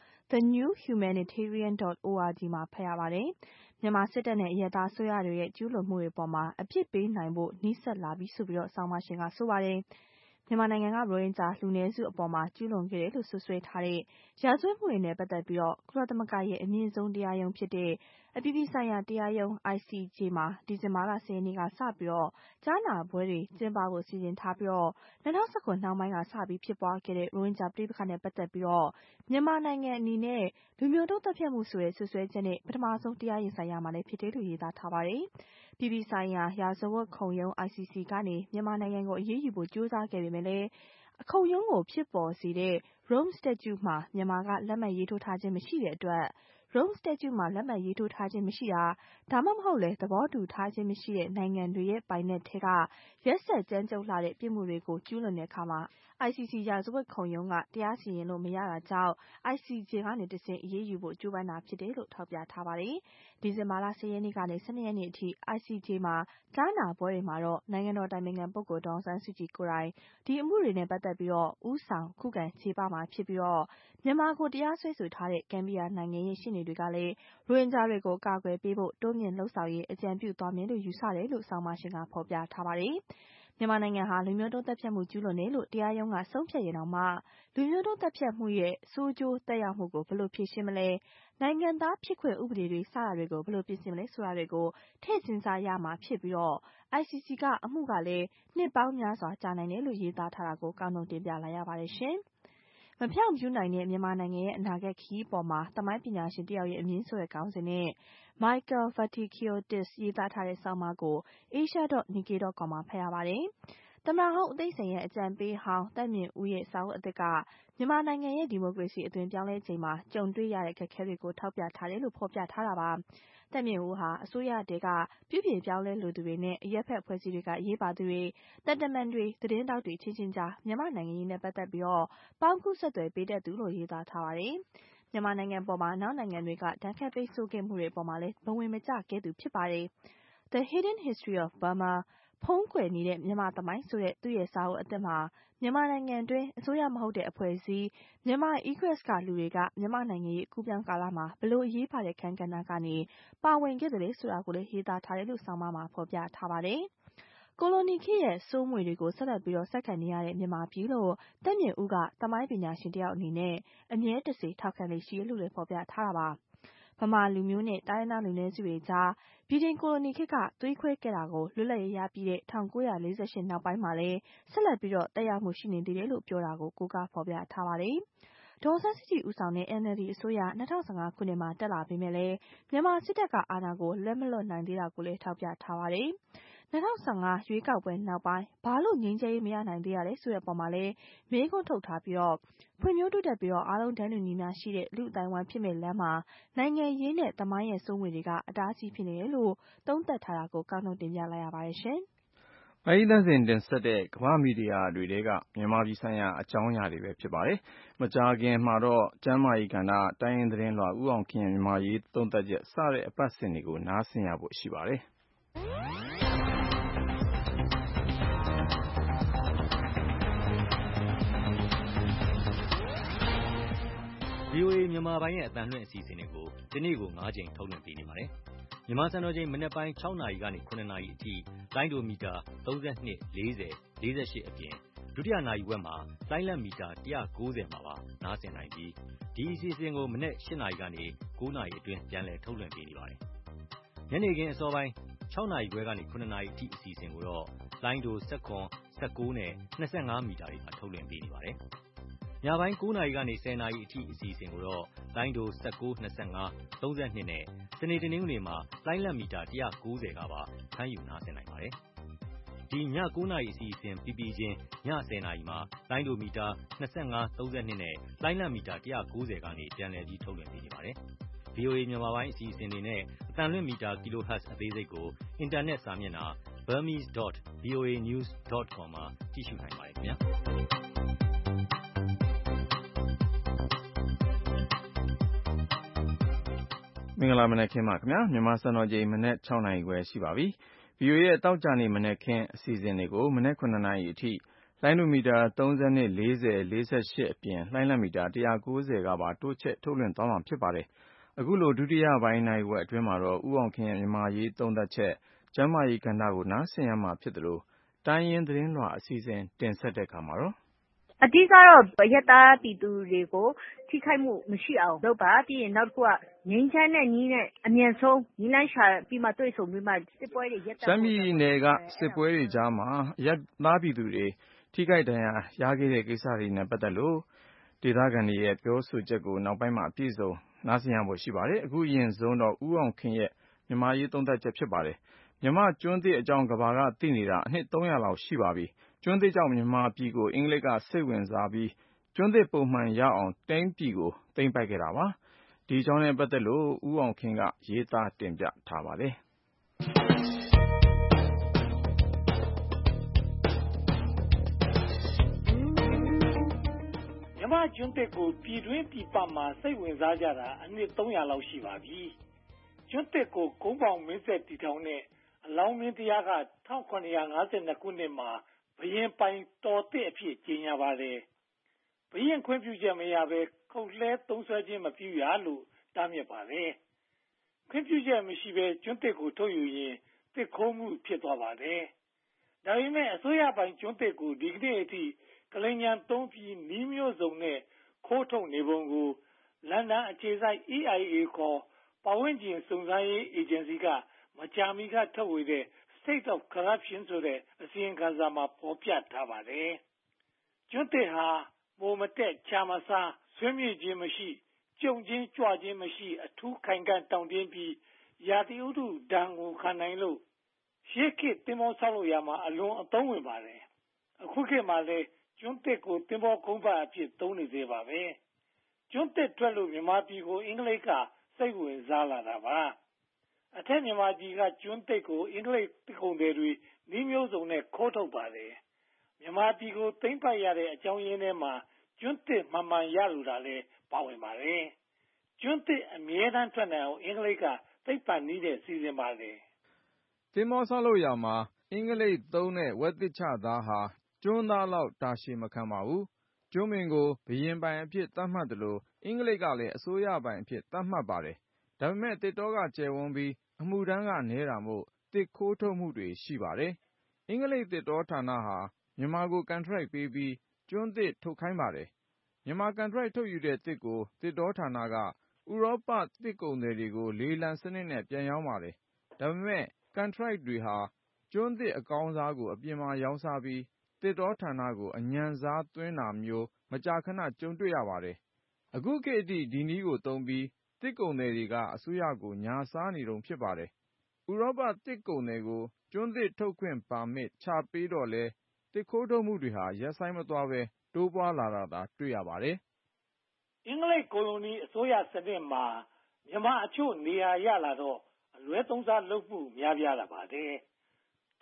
thenewhumanitarian.org မှာဖတ်ရပါတယ်။မြန်မာစစ်တပ်နဲ့အရပ်သားအစိုးရတွေရဲ့ကျူးလွန်မှုတွေပေါ်မှာအပြစ်ပေးနိုင်ဖို့နီးစပ်လာပြီဆိုပြီးဆောင်းပါးရှင်ကဆိုပါတယ်။မြန်မာနိုင်ငံကရိုဟင်ဂျာလူနည်းစုအပေါ်မှာကျူးလွန်ခဲ့တယ်လို့စွပ်စွဲထားတဲ့ရာဇဝတ်မှုတွေနဲ့ပတ်သက်ပြီးကုလသမဂ္ဂရဲ့အမြင့်ဆုံးတရားရုံးဖြစ်တဲ့အပြည်ပြည်ဆိုင်ရာတရားရုံး ICJ မှာဒီဇင်ဘာလ 10 ရက်နေ့ကစပြီးကြားနာပွဲတွေကျင်းပဖို့စီစဉ်ထားပြီး2019နှောင်းပိုင်းကစပြီးဖြစ်ပွားခဲ့တဲ့ရိုဟင်ဂျာပဋိပက္ခနဲ့ပတ်သက်ပြီးမြန်မာနိုင်ငံအနေနဲ့လူမျိုးတုံးသတ်ဖြတ်မှုဆိုတဲ့စွပ်စွဲချက်နဲ့ပထမဆုံးတရားရင်ဆိုင်ရမှာလည်းဖြစ်တယ်လို့ရေးသားထားပါတယ်။ပြည်ပဆိုင်ရာရာဇဝတ်ခုံရုံး ICC ကနေမြန်မာနိုင်ငံကိုအရေးယူဖို့ကြိုးစားခဲ့ပေမဲ့လည်းခုံရုံးကိုဖြစ်ပေါ်စေတဲ့ Rome Statute မှာမြန်မာကလက်မှတ်ရေးထိုးထားခြင်းမရှိတဲ့အတွက် Rome Statute မှာလက်မှတ်ရေးထိုးထားခြင်းမရှိတာဒါမှမဟုတ်လည်းသဘောတူထားခြင်းမရှိတဲ့နိုင်ငံတွေရဲ့ပိုင်နက်ထဲကရက်စက်ကြမ်းကြုတ်လှတဲ့ပြစ်မှုတွေကိုကျူးလွန်တဲ့အခါမှာ ICC ရာဇဝတ်ခုံရုံးကတရားစီရင်လို့မရတာကြောင့် ICJ ကနေတဆင့်အရေးယူဖို့ကြိုးပမ်းတာဖြစ်တယ်လို့ထောက်ပြထားပါတယ်။ဒီဇင်ဘာလ 10 ရက်နေ့ကနေ 12 ရက်နေ့အထိ ICJ မှာကြားနာပွဲတွေမှာနိုင်ငံတော်တိုင်ပင်ခံပုဂ္ဂိုလ်ဒေါ်အောင်ဆန်းစုကြည်ကိုယ်တိုင်ဒီအမှုတွေနဲ့ပတ်သက်ပြီးဦးဆောင်ခုခံချေပမှာဖြစ်ပြီးမြန်မာကိုတရားစွဲဆိုထားတဲ့ဂမ်ဘီယာနိုင်ငံရဲ့ရှေ့နေတွေကလည်းရိုဟင်ဂျာတွေကိုကာကွယ်ပေးဖို့တိုးမြင့်လှုံ့ဆော်ရေးအကြံပြုသွားမယ်လို့ယူဆတယ်လို့ဆောင်းပါးရှင်ကဖော်ပြထားပါတယ်။မြန်မာနိုင်ငံဟာလူမျိုးတုံးသတ်ဖြတ်မှုကျူးလွန်တယ်လို့တရားရုံးကဆုံးဖြတ်ရင်တောင်မှလူမျိုးတုံးသတ်ဖြတ်မှုရဲ့ဆိုးကျိုးသက်ရောက်မှုကိုဘယ်လိုဖြေရှင်းမလဲနိုင်ငံသားဖြစ်ခွင့်ဥပဒေတွေစတာတွေကိုဘယ်လိုပြင်ဆင်မလဲဆိုတာတွေကိုထည့်စဉ်းစားရမှာဖြစ်ပြီးICC ကအမှုကလည်းနှစ်ပေါင်းများစွာကြာနိုင်တယ်လို့ရေးသားထားတာကိုကောင်းတုံတင်ပြလိုက်ရပါတယ်ရှင်။မဖြောင့်ဖြူးနိုင်တဲ့မြန်မာနိုင်ငံရဲ့အနာဂတ်ခရီးပေါ်မှာသမိုင်းပညာရှင်တယောက်ရဲ့အမြင်ဆိုတဲ့ခေါင်းစဉ်နဲ့ Michael Vatsikiotis ရေးသားထားတဲ့ဆောင်းပါးကို asia.nikkei.com မှာဖတ်ရပါတယ်။သမ္မတဟောင်းဦးသိန်းစိန်ရဲ့အကြံပေးဟောင်းသက်မြင့်ဦးရဲ့စာအုပ်အသစ်ကမြန်မာနိုင်ငံရဲ့ဒီမိုကရေစီအသွင်ပြောင်းလဲချိန်မှာကြုံတွေ့ရတဲ့အခက်အခဲတွေကိုထောက်ပြထားတယ်လို့ဖော်ပြထားတာပါ။သက်မြင့်ဦးဟာအစိုးရတဲကပြုပြင်ပြောင်းလဲလိုသူတွေနဲ့အရက်ဖက်ဖွဲ့စည်းတွေကအရေးပါသူတွေတပ်တမန်တွေသတင်းတောက်တွေချင်းကြားမြန်မာနိုင်ငံရေးနဲ့ပတ်သက်ပြီးပေါင်းကူးဆက်သွယ်ပေးတတ်သူလို့ရေးသားထားပါတယ်။မြန်မာနိုင်ငံပေါ်မှာနောက်နိုင်ငံတွေကဒဏ်ခတ်ပိတ်ဆို့ခဲ့မှုတွေပေါ်မှာလည်းဘဝင်မကျခဲ့သူဖြစ်ပါတယ်။ The Hidden History of Burma ဖုံးကွယ်နေတဲ့မြန်မာသမိုင်းဆိုတဲ့သူ့ရဲ့စာအုပ်အသစ်မှာမြန်မာနိုင်ငံတွင်းအစိုးရမဟုတ်တဲ့အဖွဲ့အစည်းမြန်မာ Egress ကလူတွေကမြန်မာနိုင်ငံရေးကူးပြောင်းကာလမှာဘလို့အရေးပါတဲ့ခန်းကဏ္ဍကနေပါဝင်ခဲ့တယ်လဲဆိုတာကိုလည်းရေးသားထားတယ်လို့ဆောင်းပါးမှာဖော်ပြထားပါတယ်။ကိုလိုနီခေတ်ရဲ့စိုးမွေတွေကိုဆက်လက်ပြီးဆက်ခံနေရတဲ့မြန်မာပြည်လို့သက်မြင့်ဦးကသမိုင်းပညာရှင်တယောက်အနေနဲ့အမြဲတစေထောက်ခံလေ့ရှိတယ်လို့လည်းဖော်ပြထားတာပါ။ဗမာလူမျိုးနဲ့တိုင်းရင်းသားလူနည်းစုတွေကြားဗြိတိန်ကိုလိုနီခေတ်ကသွေးခွဲခဲ့တာကိုလွတ်လပ်ရေးရပြီးတဲ့1948နောက်ပိုင်းမှာလည်းဆက်လက်ပြီးသက်ရောက်မှုရှိနေသေးတယ်လို့ပြောတာကိုကိုးကားဖော်ပြထားပါတယ်။ဒေါ်အောင်ဆန်းစုကြည်ဦးဆောင်တဲ့ NLD အစိုးရ2015ခုနှစ်မှာတက်လာပေမဲ့လည်းမြန်မာစစ်တပ်ကအာဏာကိုလက်မလွတ်နိုင်သေးတာကိုလည်းထောက်ပြထားပါတယ်။2015ရွေးကောက်ပွဲနောက်ပိုင်းဘာလို့ငြိမ်းချမ်းရေးမရနိုင်သေးရလဲဆိုတဲ့အပေါ်မှာလည်းမေးခွန်းထုတ်ထားပြီးဖွံ့ဖြိုးတိုးတက်ပြီးအားလုံးတန်းတူညီမျှရှိတဲ့လူ့အသိုင်းအဝိုင်းဖြစ်မဲ့လမ်းမှာနိုင်ငံရေးနဲ့သမိုင်းရဲ့စိုးမွေတွေကအတားအဆီးဖြစ်နေတယ်လို့သုံးသပ်ထားတာကိုကောင်းတုံတင်ပြလိုက်ရပါတယ်ရှင်။မအိသန့်စင်တင်ဆက်တဲ့ကမ္ဘာ့မီဒီယာတွေထဲကမြန်မာပြည်ဆိုင်ရာအကြောင်းအရာတွေပဲဖြစ်ပါတယ်။မကြာခင်မှာတော့ကျန်းမာရေးကဏ္ဍတိုင်းရင်းသတင်းလွှာဦးအောင်ခင်ရဲ့မြန်မာရေးသုံးသပ်ချက်စတဲ့အပတ်စဉ်တွေကိုနားဆင်ရဖို့ရှိပါတယ်။ VOA မြန်မာပိုင်းရဲ့အသံလွှင့်အစီအစဉ်တွေကိုဒီနေ့ကို9ချိန်ထုတ်လွှင့်ပေးနေပါတယ်။မြန်မာစံတော်ချိန်မနက်ပိုင်း6နာရီကနေ9နာရီအထိလိုင်းဒိုမီတာ32 40 48အပြင်ဒုတိယနာရီဝက်မှာလိုင်းလက်မီတာ190မှာပါနားဆင်နိုင်ပြီးဒီအစီအစဉ်ကိုမနက်8နာရီကနေ9နာရီအတွင်းပြန်လည်ထုတ်လွှင့်ပေးနေပါတယ်။ညနေခင်းအစောပိုင်း6နာရီခွဲကနေ9နာရီအထိအစီအစဉ်ကိုတော့လိုင်းဒို19 19နဲ့25မီတာတွေမှာထုတ်လွှင့်ပေးနေပါတယ်။ညပိုင်း9နာရီကနေ10နာရီအထိအစီအစဉ်ကိုတော့လိုင်းဒို19 25 32နဲ့စနေတနင်္ဂနွေမှာလိုင်းလက်မီတာ190ကပါဖမ်းယူနားဆင်နိုင်ပါတယ်။ဒီည9နာရီအစီအစဉ်ပြီးချင်းည10နာရီမှာလိုင်းဒိုမီတာ25 32နဲ့လိုင်းလက်မီတာ190ကနေပြန်လည်ပြီးထုတ်လွှင့်ပေးနေပါတယ်။ VOA မြန်မာပိုင်းအစီအစဉ်တွေနဲ့အသံလွှင့်မီတာ kilohertz အသေးစိတ်ကိုအင်တာနက်စာမျက်နှာ burmese.voanews.com မှာကြည့်ရှုနိုင်ပါတယ်ခင်ဗျာမင်္ဂလာမနက်ခင်းပါခင်ဗျာမြန်မာစံတော်ချိန်မနက် 6 နာရီခွဲရှိပါပြီ။ VOA ရဲ့တောက်ကြနေမနက်ခင်းအစီအစဉ်တွေကိုမနက် 9 နာရီအထိလိုင်းဒိုမီတာ 32, 40, 48အပြင်လှိုင်းလံမီတာ 190ကပါတိုးချဲ့ထုတ်လွှင့်သွားမှာဖြစ်ပါတယ်။အခုလိုဒုတိယပိုင်းနာရီဝက်အတွင်းမှာတော့ဦးအောင်ခင်ရဲ့မြန်မာရေးသုံးသပ်ချက်ကျန်းမာရေးကဏ္ဍကိုနားဆင်ရမှာဖြစ်သလိုတိုင်းရင်းသတင်းလွှာအစီအစဉ်တင်ဆက်တဲ့အခါမှာတော့အဓိကတော့အရပ်သားပြည်သူတွေကိုထိခိုက်မှုမရှိအောင်လုပ်ပါပြီးရင်နောက်တစ်ခုကငြိမ်းချမ်းတဲ့နည်းနဲ့အမြန်ဆုံးနည်းလမ်းရှာပြီးမှတွေ့ဆုံပြီးမှစစ်ပွဲတွေရပ်တန့်ရှမ်းပြည်နယ်ကစစ်ပွဲတွေကြားမှာအရပ်သားပြည်သူတွေထိခိုက်ဒဏ်ရာရခဲ့တဲ့ကိစ္စတွေနဲ့ပတ်သက်လို့ဒေသခံတွေရဲ့ပြောဆိုချက်ကိုနောက်ပိုင်းမှာအပြည့်စုံနားဆင်ရဖို့ရှိပါတယ်။အခုအရင်ဆုံးတော့ဦးအောင်ခင်ရဲ့မြန်မာရေးသုံးသပ်ချက်ဖြစ်ပါတယ်။မြန်မာကျွန်းသစ်အကြောင်းကမ္ဘာကသိနေတာအနှစ်300လောက်ရှိပါပြီ။ကျွန်းသစ်ကြောင့်မြန်မာပြည်ကိုအင်္ဂလိပ်ကစိတ်ဝင်စားပြီးကျွန်းသစ်ပုံမှန်ရအောင်တိုင်းပြည်ကိုသိမ်းပိုက်ခဲ့တာပါ။ဒီအကြောင်းနဲ့ပတ်သက်လို့ဦးအောင်ခင်ကရေးသားတင်ပြထားပါတယ်။မြန်မာကျွန်းသစ်ကိုပြည်တွင်းပြည်ပမှာစိတ်ဝင်စားကြတာအနှစ်300လောက်ရှိပါပြီ။ကျွန်းသစ်ကိုကုန်းပေါင်မင်းဆက်တည်ထောင်တဲ့အလောင်းမင်းတရားက1752ခုနှစ်မှာဘုရင်ပိုင်တော်သစ်အဖြစ်ကြေညာပါတယ်။ဘုရင်ခွင့်ပြုချက်မရဘဲခုတ်လှဲသုံးစွဲခြင်းမပြုရလို့တားမြစ်ပါတယ်။ခွင့်ပြုချက်မရှိဘဲကျွန်းသစ်ကိုထုတ်ယူရင်သစ်ခိုးမှုဖြစ်သွားပါတယ်။ဒါပေမဲ့အစိုးရပိုင်ကျွန်းသစ်ကိုဒီကနေ့အထိကလိန်ညာသုံးပြီးနည်းမျိုးစုံနဲ့ခိုးထုတ်နေပုံကိုလန်ဒန်အခြေစိုက် EIA ခေါ်ပတ်ဝန်းကျင်စုံစမ်းရေးအေဂျင်စီကမကြာမီကထုတ်ဝေတဲ့ State of Corruption ဆိုတဲ့အစီရင်ခံစာမှာဖော်ပြထားပါတယ်။ကျွန်းသစ်ဟာမိုမတက်ချာမစားဆွေးမြေ့ခြင်းမရှိကြုံချင်းကြွခြင်းမရှိအထူးခိုင်ခံ့တောင့်တင်းပြီးရာသီဥတုဒဏ်ကိုခံနိုင်လို့ရှေးခေတ်သင်္ဘောဆောက်လုပ်ရာမှာအလွန်အသုံးဝင်ပါတယ်။အခုခေတ်မှာလည်းကျွန်းသစ်ကိုသင်္ဘောကုန်းပတ်အဖြစ်သုံးနေသေးပါပဲ။ကျွန်းသစ်ထွက်လို့မြန်မာပြည်ကိုအင်္ဂလိပ်ကစိတ်ဝင်စားလာတာပါ။အထက်မြန်မာပြည်ကကျွန်းသစ်ကိုအင်္ဂလိပ်သစ်ကုန်သည်တွေနည်းမျိုးစုံနဲ့ခိုးထုတ်ပါတယ်။မြန်မာပြည်ကိုသိမ်းပိုက်ရတဲ့အကြောင်းရင်းထဲမှာကျွန်းသစ်မှန်ရလိုတာလည်းပါဝင်ပါတယ်။ကျွန်းသစ်အမြဲတမ်းထွက်နိုင်အောင်အင်္ဂလိပ်ကသိပ္ပံနည်းနဲ့စီစဉ်ပါတယ်။သင်္ဘောဆောက်လုပ်ရာမှာအင်္ဂလိပ်သုံးတဲ့ဝက်သစ်ချသားဟာကျွန်းသားလောက်တာရှည်မခံပါဘူး။ကျွန်းပင်ကိုဘုရင်ပိုင်အဖြစ်သတ်မှတ်သလိုအင်္ဂလိပ်ကလည်းအစိုးရပိုင်အဖြစ်သတ်မှတ်ပါတယ်။ဒါပေမဲ့သစ်တောကကျယ်ဝန်းပြီးအမှုထမ်းကနည်းတာမို့သစ်ခိုးထုတ်မှုတွေရှိပါတယ်။အင်္ဂလိပ်သစ်တောဌာနဟာမြန်မာကိုကန်ထရိုက်ပေးပြီးကျွန်းသစ်ထုတ်ခိုင်းပါတယ်။မြန်မာကန်ထရိုက်ထုတ်ယူတဲ့သစ်ကိုသစ်တောဌာနကဥရောပသစ်ကုန်သည်တွေကိုလေလံစနစ်နဲ့ပြန်ရောင်းပါတယ်။ဒါပေမဲ့ကန်ထရိုက်တွေဟာကျွန်းသစ်အကောင်းစားကိုအပြင်မှာရောင်းစားပြီးသစ်တောဌာနကိုအညံ့စားသွင်းတာမျိုးမကြာခဏကြုံတွေ့ရပါတယ်။အခုခေတ်အထိဒီနည်းကိုသုံးပြီးသစ်ကုန်သည်တွေကအစိုးရကိုညာစားနေတုန်းဖြစ်ပါတယ်။ဥရောပသစ်ကုန်သည်ကိုကျွန်းသစ်ထုတ်ခွင့်ပါမစ်ချပေးတော့လဲသစ်ခိုးထုတ်မှုတွေဟာရပ်ဆိုင်းမသွားဘဲတိုးပွားလာတာသာတွေ့ရပါတယ်။အင်္ဂလိပ်ကိုလိုနီအစိုးရစနစ်မှာမြန်မာအချို့နေရာရလာတော့အလွဲသုံးစားလုပ်မှုများပြားလာပါတယ်။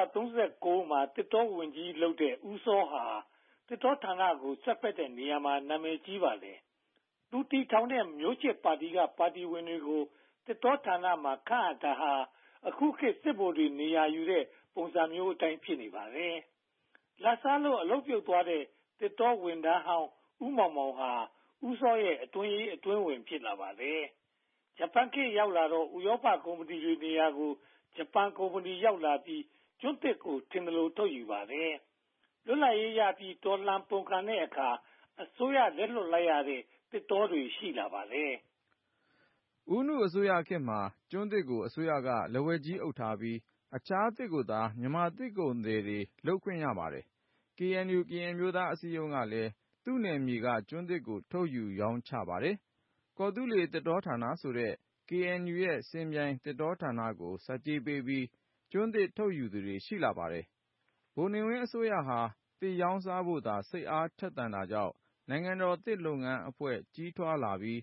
1939မှာသစ်တောဝန်ကြီးလုပ်တဲ့ဦးစောဟာသစ်တောဌာနကိုဆက်ဖက်တဲ့နေရာမှာနာမည်ကြီးပါတယ်။သူတည်ထောင်တဲ့မျိုးချစ်ပါတီကပါတီဝင်တွေကိုသစ်တောဌာနမှာခန့်အပ်တာဟာအခုခေတ်စစ်ဗိုလ်တွေနေရာယူတဲ့ပုံစံမျိုးအတိုင်းဖြစ်နေပါတယ်။လက်စားလို့အလုပ်ပြုတ်သွားတဲ့သစ်တောဝန်ထမ်းဟောင်းဦးမောင်မောင်ဟာဦးစောရဲ့အတွင်းရေးအတွင်းဝင်ဖြစ်လာပါတယ်။ဂျပန်ခေတ်ရောက်လာတော့ဥရောပကုမ္ပဏီတွေနေရာကိုဂျပန်ကုမ္ပဏီရောက်လာပြီးကျွန်းသစ်ကိုထင်သလိုထုတ်ယူပါတယ်။လွတ်လပ်ရေးရပြီးတော်လှန်ပုန်ကန်တဲ့အခါအစိုးရလက်လွတ်လိုက်ရတဲ့သစ်တောတွေရှိလာပါတယ်။ဦးနုအစိုးရခေတ်မှာကျွန်းသစ်ကိုအစိုးရကလက်ဝဲကြီးအုပ်ထားပြီးအခြားသစ်ကိုသာမြန်မာသစ်ကုန်သည်တွေလုပ်ခွင့်ရပါတယ်။ KNU ကရင်မျိုးသားအစည်းအရုံးကလည်းသူ့နယ်မြေကကျွန်းသစ်ကိုထုတ်ယူရောင်းချပါတယ်။ကော်သူလေသစ်တောဌာနဆိုတဲ့ KNU ရဲ့စင်ပြိုင်သစ်တောဌာနကိုဆက်ကြေးပေးပြီးကျွန်းသစ်ထုတ်ယူသူတွေရှိလာပါတယ်။ဗိုလ်နေဝင်းအစိုးရဟာသစ်ရောင်းစားဖို့သာစိတ်အားထက်သန်တာကြောင့်နိုင်ငံတော်သစ်လုပ်ငန်းအဖွဲ့ကြီးထွားလာပြီးသ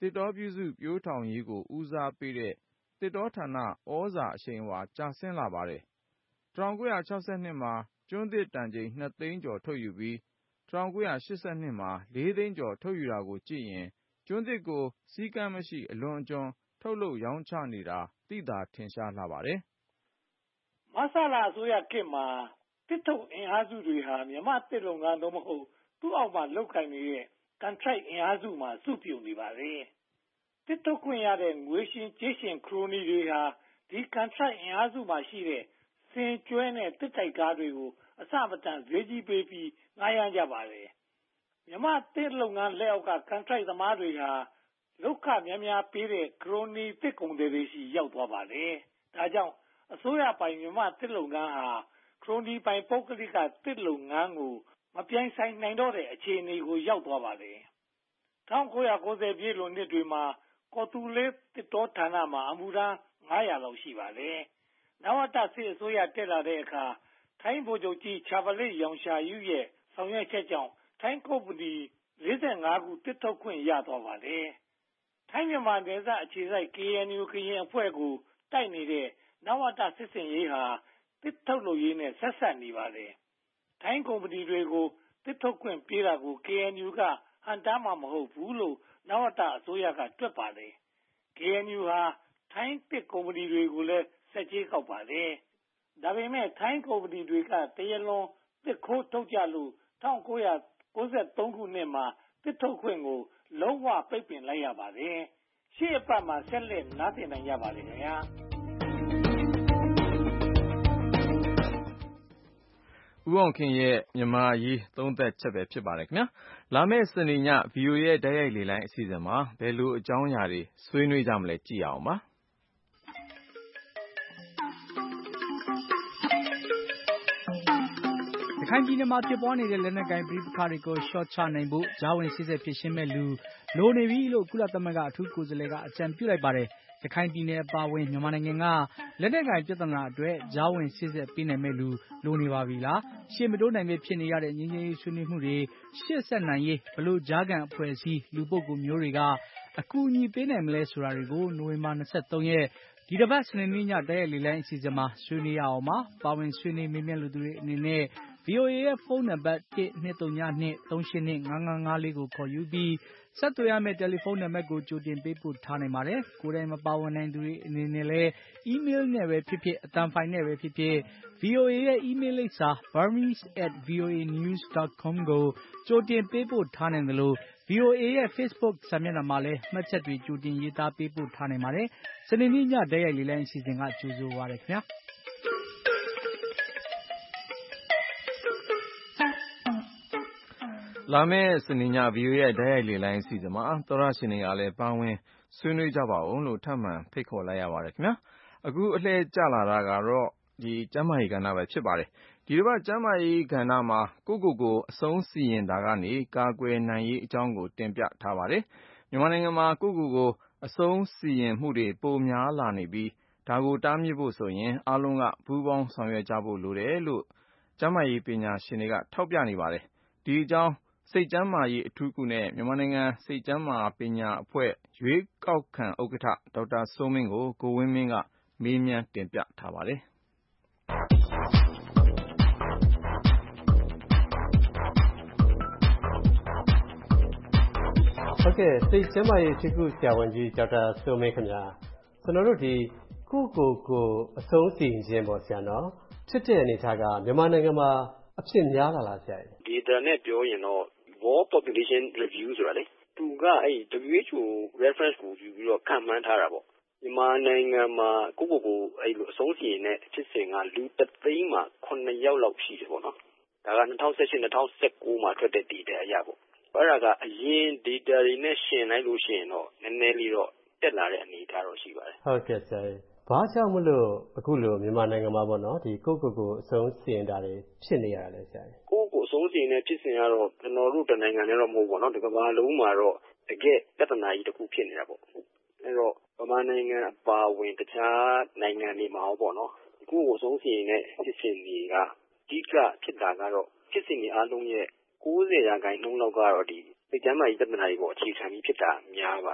သစ်တောပြုစုပျိုးထောင်ရေးကိုဦးစားပေးတဲ့သစ်တောဌာနဩဇာအရှိန်အဝါကျဆင်းလာပါတယ်။ 1962 မှာကျွန်းသစ်တန်ချိန် 2 သိန်းကျော်ထုတ်ယူပြီး 1982 မှာ 4 သိန်းကျော်ထုတ်ယူတာကိုကြည့်ရင်ကျွန်းသစ်ကိုစည်းကမ်းမရှိအလွန်အကျွံထုတ်လုပ်ရောင်းချနေတာသိသာထင်ရှားလာပါတယ်။မဆလအစိုးရခေတ်မှာတစ်ထုတ်အင်အားစုတွေဟာမြန်မာတစ်လုပ်ငန်းသို့မဟုတ်သူ့အောက်မှာလုပ်ကိုင်နေတဲ့ contract အင်အားစုမှာစုပြုံနေပါတယ်။တစ်ထုတ်ခွင့်ရတဲ့ငွေရှင်ကြေးရှင်ခရိုနီတွေဟာဒီ contract အင်အားစုမှာရှိတဲ့စင်ကျွဲနဲ့တစ်တိုက်ကားတွေကိုအစမတန်ဈေးကြီးပေးပြီးငှားရမ်းကြပါတယ်။မြန်မာတစ်လုပ်ငန်းလက်အောက်က contract သမားတွေဟာလောက်ခများများပေးတဲ့ခရိုနီတစ်ကုန်သည်တွေရှိရောက်သွားပါတယ်။ဒါကြောင့်အစိုးရပိုင်မြန်မာတစ်လုပ်ငန်းဟာခရိုနီပိုင်ပုဂ္ဂလိကတစ်လုပ်ငန်းကိုမပြိုင်ဆိုင်နိုင်တော့တဲ့အခြေအနေကိုရောက်သွားပါတယ်။ 1990 ပြည့်လွန်နှစ်တွေမှာကော်တူလေးတစ်တောဌာနမှာအမှုထမ်း900လောက်ရှိပါတယ်။နဝတစစ်အစိုးရတက်လာတဲ့အခါထိုင်းဗိုလ်ချုပ်ကြီးချာဗလိရောင်ရှာယုရဲ့ဆောင်ရွက်ချက်ကြောင့်ထိုင်းကုမ္ပဏီ45ခုတစ်ထုတ်ခွင့်ရသွားပါတယ်။ထိုင်းမြန်မာနယ်စပ်အခြေစိုက် KNU ကရင်အဖွဲ့ကိုတိုက်နေတဲ့နဝတစစ်စင်ရေးဟာတစ်ထုတ်လုပ်ရေးနဲ့ဆက်စပ်နေပါတယ်။ထိုင်းကုမ္ပဏီတွေကိုတစ်ထုတ်ခွင့်ပေးတာကို KNU ကဟန့်တားမှာမဟုတ်ဘူးလို့နဝတအစိုးရကတွက်ပါတယ်။ KNU ဟာထိုင်းတစ်ကုမ္ပဏီတွေကိုလည်းဆက်ကြေးကောက်ပါတယ်။ဒါပေမဲ့ထိုင်းကုမ္ပဏီတွေကတရားလွန်တစ်ခိုးထုတ်ကြလို့1993 ခုနှစ်မှာတစ်ထုတ်ခွင့်ကိုလုံးဝပိတ်ပင်လိုက်ရပါတယ်။ရှေ့အပတ်မှာဆက်လက်နားဆင်နိုင်ကြပါလိမ့်မယ်။ဦးအောင်ခင်ရဲ့မြန်မာရေးသုံးသပ်ချက်ပဲဖြစ်ပါတယ်ခင်ဗျာ။လာမယ့်စနေည VOA ရဲ့တိုက်ရိုက်လေလိုင်းအစီအစဉ်မှာဘယ်လိုအကြောင်းအရာတွေဆွေးနွေးကြမလဲကြည့်အောင်ပါ။ရခိုင်ပြည်နယ်မှာဖြစ်ပွားနေတဲ့လက်နက်ကိုင်ပဋိပက္ခတွေကိုလျှော့ချနိုင်ဖို့ကြားဝင်စေ့စပ်ဖြေရှင်းမဲ့လူလိုနေပြီလို့ကုလသမဂ္ဂအထူးကိုယ်စားလှယ်ကအကြံပြုလိုက်ပါတယ်။ရခိုင်ပြည်နယ်အပါအဝင်မြန်မာနိုင်ငံကလက်နက်ကိုင်ပြဿနာအတွက်ကြားဝင်စေ့စပ်ပေးနိုင်မဲ့လူလိုနေပါပြီလား။ရှေ့မတိုးနိုင်ပဲဖြစ်နေရတဲ့ငြိမ်းချမ်းရေးဆွေးနွေးမှုတွေရှေ့ဆက်နိုင်ရေးဘလို့ကြားခံအဖွဲ့အစည်းလူပုဂ္ဂိုလ်မျိုးတွေကအကူအညီပေးနိုင်မလဲဆိုတာတွေကိုနိုဝင်ဘာ23ရက်ဒီတစ်ပတ်စနေနေ့ညတိုက်ရိုက်လေလိုင်းအစီအစဉ်မှာဆွေးနွေးရအောင်ပါ။ပါဝင်ဆွေးနွေးမေးမြန်းလူသူတွေအနေနဲ့VOA ရဲ့ဖုန်းနံပါတ်1-202-382-5554ကိုခေါ်ယူပြီးဆက်သွယ်ရမယ့်တယ်လီဖုန်းနံပါတ်ကိုကြိုတင်ပေးပို့ထားနိုင်ပါတယ်။ကိုယ်တိုင်မပါဝင်နိုင်သူတွေအနေနဲ့လည်းအီးမေးလ်နဲ့ပဲဖြစ်ဖြစ်အသံဖိုင်နဲ့ပဲဖြစ်ဖြစ် VOA ရဲ့အီးမေးလ်လိပ်စာ burmese@voanews.com ကိုကြိုတင်ပေးပို့ထားနိုင်သလို VOA ရဲ့ Facebook စာမျက်နှာမှာလည်းမှတ်ချက်တွေကြိုတင်ရေးသားပေးပို့ထားနိုင်ပါတယ်။စနေနေ့ညတိုက်ရိုက်လေလိုင်းအစီအစဉ်ကကြိုဆိုပါရစေခင်ဗျာ။လာမယ့်စနေည VOA ရဲ့တိုက်ရိုက်လေလိုင်းအစီအစဉ်မှာသောရရှင်တွေကလည်းပါဝင်ဆွေးနွေးကြပါဦးလို့ထပ်မံဖိတ်ခေါ်လိုက်ရပါတယ်ခင်ဗျာ။အခုအလှည့်ကျလာတာကတော့ကျန်းမာရေးကဏ္ဍပဲဖြစ်ပါတယ်။ဒီတစ်ပတ်ကျန်းမာရေးကဏ္ဍမှာကိုအဆုံးစီရင်တာကနေကာကွယ်နိုင်ရေးအကြောင်းကိုတင်ပြထားပါတယ်။မြန်မာနိုင်ငံမှာကိုအဆုံးစီရင်မှုတွေပိုများလာနေပြီးဒါကိုတားမြစ်ဖို့ဆိုရင်အားလုံးကပူးပေါင်းဆောင်ရွက်ကြဖို့လိုတယ်လို့ကျန်းမာရေးပညာရှင်တွေကထောက်ပြနေပါတယ်။ဒီအကြောင်းစိတ်ကျန်းမာရေးအထူးကုနဲ့မြန်မာနိုင်ငံစိတ်ကျန်းမာပညာအဖွဲ့ရွေးကောက်ခံဥက္ကဋ္ဌဒေါက်တာစိုးမင်းကိုကိုဝင်းမင်းကမေးမြန်းတင်ပြထားပါတယ်။ဟုတ်ကဲ့စိတ်ကျန်းမာရေးအထူးကုဆရာဝန်ကြီးဒေါက်တာစိုးမင်းခင်ဗျာကျွန်တော်တို့ဒီကိုအဆုံးစီရင်ခြင်းပေါ့ဆရာနော်ဖြစ်တဲ့အနေအထားကမြန်မာနိုင်ငံမှာအဖြစ်များလာလားဆရာ။ data နဲ့ပြောရင်တော့ World Population Review ဆိုတာလေသူကWHO reference ကိုယူပြီးတော့ခန့်မှန်းထားတာပေါ့မြန်မာနိုင်ငံမှာကိုအဲ့လိုအဆုံးစီရင်တဲ့ဖြစ်စဉ်ကလူတစ်သိန်းမှာ9ယောက်လောက်ရှိတယ်ပေါ့နော်ဒါက2018 2019မှာထွက်တဲ့ data အရပေါ့အဲ့ဒါကအရင် data တွေနဲ့ရှင်းလိုက်လို့ရှိရင်တော့နည်းနည်းလေးတော့တက်လာတဲ့အနေအထားတော့ရှိပါတယ်ဟုတ်ကဲ့ဆရာဘာကြောင့်မလို့အခုလိုမြန်မာနိုင်ငံမှာပေါ့နော်ဒီကိုအဆုံးစီရင်တာတွေဖြစ်နေရတာလဲဆရာကိုအဆုံးစီရင်တဲ့ဖြစ်စဉ်ကတော့ကျွန်တော်တို့တနိုင်ငံနဲ့တော့မဟုတ်ဘူးပေါ့နော်ဒီကမ္ဘာလုံးမှာတော့တကယ်ပြဿနာကြီးတစ်ခုဖြစ်နေတာပေါ့အဲ့တော့ဗမာနိုင်ငံအပါအဝင်တခြားနိုင်ငံတွေမှာရောပေါ့နော်ကိုအဆုံးစီရင်တဲ့ဖြစ်စဉ်တွေကဒီကဖြစ်တာကတော့ဖြစ်စဉ်တွေအားလုံးရဲ့90%လောက်ကတော့ဒီစိတ်ကျန်းမာရေးပြဿနာတွေပေါ့အခြေခံပြီးဖြစ်တာများပါတယ်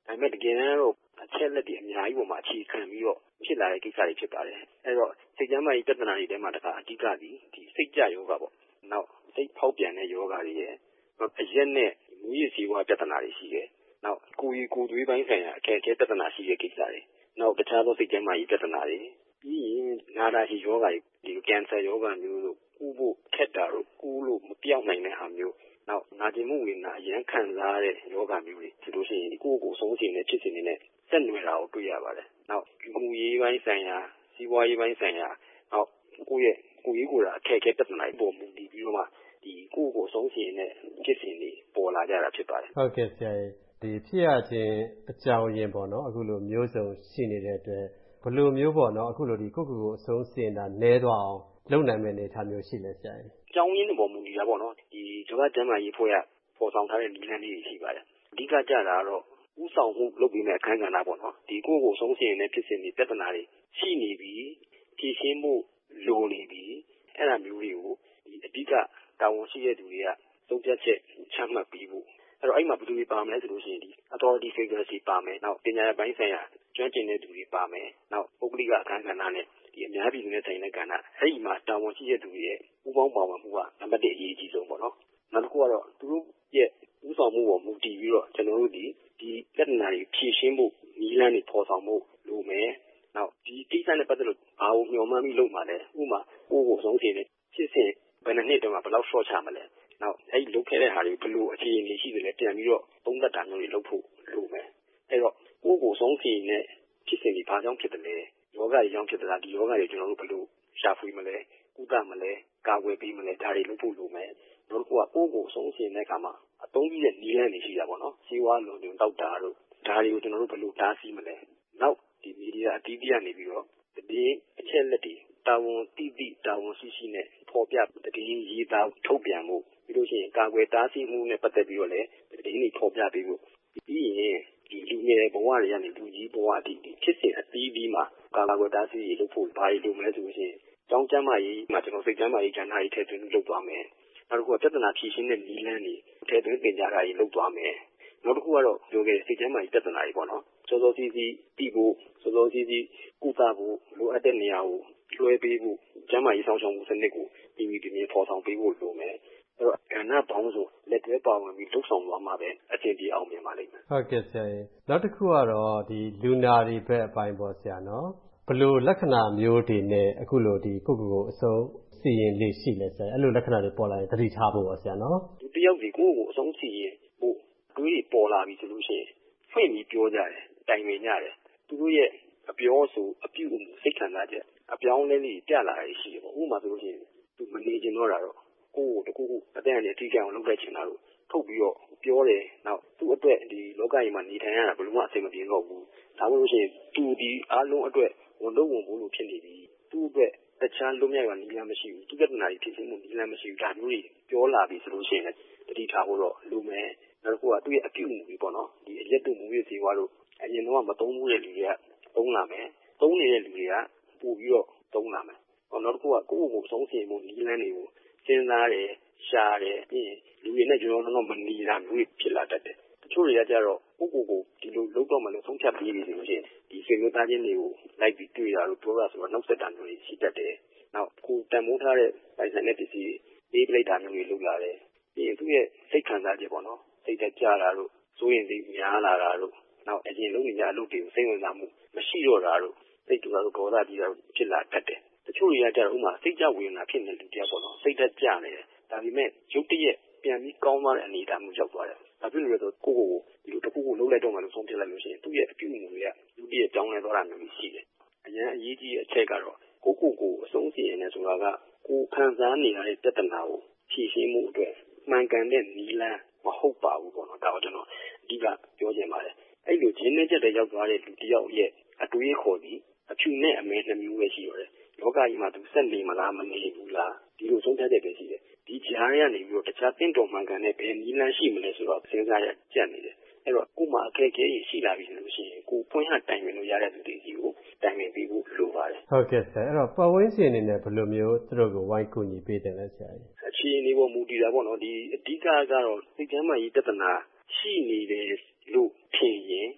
ဒါပေမဲ့တကယ်တမ်းတော့အချက်လက်တွေအများကြီးပေါ်မှာအခြေခံပြီးတော့ဖြစ်လာတဲ့ကိစ္စတွေဖြစ်ပါတယ်အဲ့တော့စိတ်ကျန်းမာရေးပြဿနာတွေထဲမှာတခါအဓိကဒီစိတ်ကြယောဂပေါ့နောက်စိတ်ဖောက်ပြန်တဲ့ယောဂတွေရဲ့အရက်နဲ့မူရည်စီဝါပြဿနာတွေရှိတယ်နောက်ကိုယ်ကိုယ်သွေးပိုင်းဆိုင်ရာအခက်အခဲပြဿနာရှိတဲ့ကိစ္စတွေနောက်တခြားသောစိတ်ကျန်းမာရေးပြဿနာတွေပြီးရင်နာတာရှိယောဂတွေဒီကင်ဆာယောဂမျိုးတို့ကုဖို့ခက်တာတို့ကုလို့မပြောင်းနိုင်တဲ့ဟာမျိုးနောက်နာကျင်မှုဝေဒနာအရန်ခံစားရတဲ့ယောဂမျိုးတွေဒီလိုရှိရင်ကိုယ့်ကိုယ်ဆုံးရှင်းတဲ့ဖြစ်စဉ်တွေနဲ့ဆက်နွယ်တာကိုတွေ့ရပါတယ်နောက်လူရေးပိုင်းဆိုင်ရာစီးပွားရေးပိုင်းဆိုင်ရာနောက်ကိုယ့်ရဲ့ကိုယ်ရေးကိုယ်တာအခက်အခဲပြဿနာတွေပေါ်မူတည်ပြီးတော့မှဒီကိုယ့်ကိုယ်ဆုံးရှင်းတဲ့ဖြစ်စဉ်တွေပေါ်လာကြတာဖြစ်ပါတယ်ဟုတ်ကဲ့ဆရာဒီဖြစ်ရခြင်းအကြောင်းရင်းပေါ့နော်အခုလိုမျိုးစုံရှိနေတဲ့အတွက်ဘယ်လိုမျိုးပေါ့နော်အခုလိုဒီကိုယ့်ကိုယ်အဆုံးရှင်းတာနည်းသွားအောင်လုပ်နိုင်မယ့်အနေအထားမျိုးရှိလဲဆရာအကြောင်းရင်းတွေပေါ်မူတည်တာပေါ့နော်ဒီကမ္ဘာ့ကျန်းမာရေးဖွဲ့ရပေါ်ဆောင်ထားတဲ့နည်းလမ်းတွေရှိပါတယ်အဓိကကြတာကတော့ဥဆောင်မှုလုပ်ပြီးမဲ့အခန်းကဏ္ဍပေါ့နော်ဒီကိုယ့်ကိုယ်ဆုံးရှင်းတဲ့ဖြစ်စဉ်တွေပြဿနာတွေရှိနေပြီးဖြေရှင်းမှုလိုနေပြီးအဲ့ဒါမျိုးတွေကိုဒီအဓိကတာဝန်ရှိတဲ့သူတွေကသုံးဖြတ်ချက်ချမှတ်ပြီးဖို့အဲ့တော့အဲ့မှာဘယ်သူတွေပါမလဲဆိုလို့ရှိရင်ဒီ authority figures တွေပါမယ်နောက်ပညာရေးပိုင်းဆိုင်ရာကျွမ်းကျင်တဲ့သူတွေပါမယ်နောက်ပုဂ္ဂလိကအခန်းကဏ္ဍနဲ့ဒီအများပြည်သူနဲ့ဆိုင်တဲ့ကဏ္ဍအဲ့ဒီမှာတာဝန်ရှိတဲ့သူတွေရဲ့ဥပပေါင်းပါဝင်မှုကနံပါတ်1အရေးကြီးဆုံးပေါ့နော်နောက်တစ်ခုကတော့သူတို့ရဲ့ဥဆောင်မှုပေါ်မူတည်ပြီးတော့ကျွန်တော်တို့ဒီပြဿနာတွေဖြေရှင်းဖို့နည်းလမ်းတွေပေါ်ဆောင်ဖို့လိုမယ်နောက်ဒီကိစ္စနဲ့ပတ်သက်လို့ဘာကိုမျှော်မှန်းပြီးလုပ်မှာလဲဥပမာကိုယ့်ကိုဆုံးဖြတ်တဲ့ဖြစ်စဉ်ဘယ်နှစ်တုန်းကဘယ်လောက် short ချမလဲနောက်အဲ့ဒီလုပ်ခဲ့တဲ့ဟာတွေဘယ်လိုအခြေအနေရှိသလဲပြန်ပြီးတော့သုံးသပ်တာမျိုးတွေလုပ်ဖို့လိုမယ်အဲ့တော့ကိုယ့်ကိုဆုံးဖြတ်တဲ့ဖြစ်စဉ်တွေဘာကြောင့်ဖြစ်တယ်လဲယောဂတွေကြောင့်ဖြစ်သလားဒီယောဂတွေကျွန်တော်တို့ဘယ်လိုရှာဖွေမလဲကုသမလဲကာကွယ်ပေးမလဲဒါတွေလုပ်ဖို့လိုမယ်နောက်တစ်ခုကကိုယ့်ကိုဆုံးဖြတ်တဲ့အခါမှာအသုံးပြုတဲ့နည်းလမ်းတွေရှိတာပေါ့နော်စီးပွားလုံခြုံတောက်တာတို့ဒါတွေကိုကျွန်တော်တို့ဘယ်လိုတားဆီးမလဲနောက်ဒီမီဒီယာအသီးသီးကနေပြီးတော့ဒီအချက်လက်တွေတာဝန်တိတာဝန်ရှိနဲ့ပေါ်ပြတည်င်းရေးသားထုတ်ပြန်မှုပြီးလို့ရှိရင်ကာကွယ်တားဆီးမှုနဲ့ပတ်သက်ပြီးတော့လည်းတည်င်းတွေပေါ်ပြပေးဖို့ပြီးရင်ဒီလူငယ်ဘဝတွေကနေလူကြီးဘဝအထိဖြစ်စဉ်အသီးသီးမှာကာကွယ်တားဆီးရေးလုပ်ဖို့ဘာတွေလုပ်မလဲဆိုလို့ရှိရင်ကျောင်းကျမ်းမာရေးမှာကျွန်တော်စိတ်ကျမ်းမာရေးကျမ်းမာရေးထည့်သွင်းလုပ်သွားမယ်နောက်တစ်ခုကပြဿနာဖြေရှင်းတဲ့နည်းလမ်းတွေထည့်သွင်းသင်ကြားတာတွေလုပ်သွားမယ်နောက်တစ်ခုကတော့ပြောခဲ့စိတ်ကျမ်းမာရေးပြဿနာတွေပေါ့နော်စောစောစီးစီးပြီးဖို့စောစောစီးစီးကုသဖို့လိုအပ်တဲ့နေရာကိုလွှဲပေးဖို့ကျန်းမာရေးဆောင်ရှောက်မှုစနစ်ကိုပြီးပြီးပြင်းဖော်ဆောင်ပေးဖို့လိုမယ်အဲ့တော့ကဏ္ဍပေါင်းစုံလက်တွဲပါဝင်ပြီးလှုပ်ဆောင်သွားမှာပဲအကျဉ်းပြေအောင်မြင်ပါလိမ့်မယ်ဟုတ်ကဲ့ဆရာနောက်တစ်ခုကတော့ဒီလူနာတွေဘက်အပိုင်းပေါ့ဆရာနော်ဘယ်လိုလက္ခဏာမျိုးတွေနဲ့အခုလိုဒီကိုယ့်ကိုယ်အဆုံးစီရင်လေးရှိလဲဆရာအဲ့လိုလက္ခဏာတွေပေါ်လာရင်သတိထားဖို့ပါဆရာနော်ဒီတယောက်ဒီကိုယ့်ကိုအဆုံးစီရင်ဖို့တွေးပေါ်လာပြီဆိုလို့ရှိရင်ဖွင့်ပြီးပြောကြတယ်တိုင်ပင်ကြတယ်သူတို့ရဲ့အပြောဆိုအပြုအမူစိတ်ခံစားချက်အပြောင်းလဲလေးပြလာရရှိတယ်ပေါ့ဥပမာဆိုလို့ရှိရင်သူမနေချင်တော့တာတော့ကိုယ့်ကိုတခုခုအတဲ့အနေအထိကအောင်လုပ်လိုက်ချင်တာတော့ထုတ်ပြီးတော့ပြောတယ်နောက်သူ့အတွက်ဒီလောကကြီးမှာနေထိုင်ရတာဘယ်လိုမှအဆင်မပြေတော့ဘူးဒါမှမဟုတ်လို့ရှိရင်သူဒီအားလုံးအတွက်ဝန်တော့ဝန်ဖို့လို့ဖြစ်နေပြီသူ့အတွက်တခြားလုံးမြိုက်ရနည်းလမ်းမရှိဘူးသူပြဿနာကြီးဖြစ်ခြင်းမှုနည်းလမ်းမရှိဘူးဒါမျိုးတွေပြောလာပြီဆိုလို့ရှိရင်တတိထားဖို့တော့လိုမယ်နောက်တစ်ခုကသူ့ရဲ့အပြုအမူတွေပေါ့နော်ဒီအရက်တို့မူရည်စီဝါတို့အရင်တော့မသုံးဘူးတဲ့လူတွေကသုံးလာမယ်သုံးနေတဲ့လူတွေကပို့ပြီးတော့သုံးလာမယ်နောက်တစ်ခုကကိုယ့်ကိုယ်ဆုံးဖြတ်မှုနည်းလမ်းတွေကိုစဉ်းစားတယ်ရှားတယ်ပြီးရင်လူတွေနဲ့ကျွန်တော်တို့မနေတာမျိုးဖြစ်လာတတ်တယ်တချို့တွေကကြတော့ကိုယ့်ကိုယ်ဒီလိုလုပ်တော့မှလို့ဆုံးဖြတ်ပြီးပြီဆိုလို့ရှိရင်ဒီဆွေမျိုးသားချင်းတွေကိုလိုက်ပြီးတွေ့ရလို့ပြောတာဆိုတော့နောက်ဆက်တာမျိုးတွေရှိတတ်တယ်နောက်ကိုတန်မိုးထားတဲ့ပိုင်ဆိုင်တဲ့ပစ္စည်းပေးပလိုက်တာမျိုးတွေလုပ်လာတယ်ပြီးရင်သူ့ရဲ့စိတ်ခံစားချက်ပေါ့နော်စိတ်တက်ကြတာတို့စိုးရင်စိတ်များလာတာတို့နောက်အရင်လုံးနေကြအလုပ်တွေကိုစိတ်ဝင်စားမှုမရှိတော့တာတို့စိတ်တူတာတို့ဒေါသကြီးတာတို့ဖြစ်လာတတ်တယ်တချို့တွေကကြတော့ဥမာစိတ်ကြဝေဒနာဖြစ်နေလူတယောက်ပေါ့နော်စိတ်တက်ကြနေတယ်ဒါပေမဲ့ရုပ်တရက်ပြန်ပြီးကောင်းသွားတဲ့အနေအထားမျိုးရောက်သွားတယ်ဒါဖြစ်လို့လဲဆိုကိုယ့်ကိုယ်ဒီလိုတစ်ခုခုလုပ်လိုက်တော့မှလို့ဆုံးဖြတ်လိုက်လို့ရှိရင်သူ့ရဲ့အပြုအမူတွေကလူတရက်ကြောင်းလဲသွားတာမျိုးရှိတယ်အရင်အရေးကြီးအချက်ကတော့ကိုယ်အဆုံးစီရင်နေဆိုတာကကိုယ်ခံစားနေရတဲ့ပြဿနာကိုဖြေရှင်းမှုအတွက်မှန်ကန်တဲ့နည်းလမ်းမဟုတ်ပါဘူးပေါ့နော်ဒါတော့ကျွန်တော်အဓိကပြောချင်ပါတယ်အဲ့လိုဂျင်းနဲ့ချက်တဲ့ရောက်သွားတဲ့လူတယောက်ရဲ့အတွေးခေါ်ပြီးအဖြူနဲ့အမဲနှမျိုးပဲရှိရတယ်လောကကြီးမှာသူဆက်နေမလားမနေဘူးလားဒီလိုဆုံးဖြတ်ချက်ပဲရှိတယ်ဒီကြားရကနေပြီးတော့တခြားတင့်တော်မှန်ကန်တဲ့ဘယ်နည်းလမ်းရှိမလဲဆိုတော့စဉ်းစားရကြက်နေတယ်အဲ့တော့ကို့မှာအခက်အခဲကြီးရှိလာပြီလို့ရှိရင်ကိုဖွင့်ဟတိုင်ပင်လို့ရတဲ့သူတွေကြီးကိုတိုင်ပင်ပေးဖို့လိုပါတယ်ဟုတ်ကဲ့ဆရာအဲ့တော့ပတ်ဝန်းကျင်အနေနဲ့ဘယ်လိုမျိုးသူတို့ကိုဝိုင်းကူညီပေးတယ်လဲဆရာကြီးအခြေအနေပေါ်မူတည်တာပေါ့နော်ဒီအဓိကကတော့စိတ်ကျန်းမာရေးပြဿနာရှိနေတယ်လို့ထင်ရင်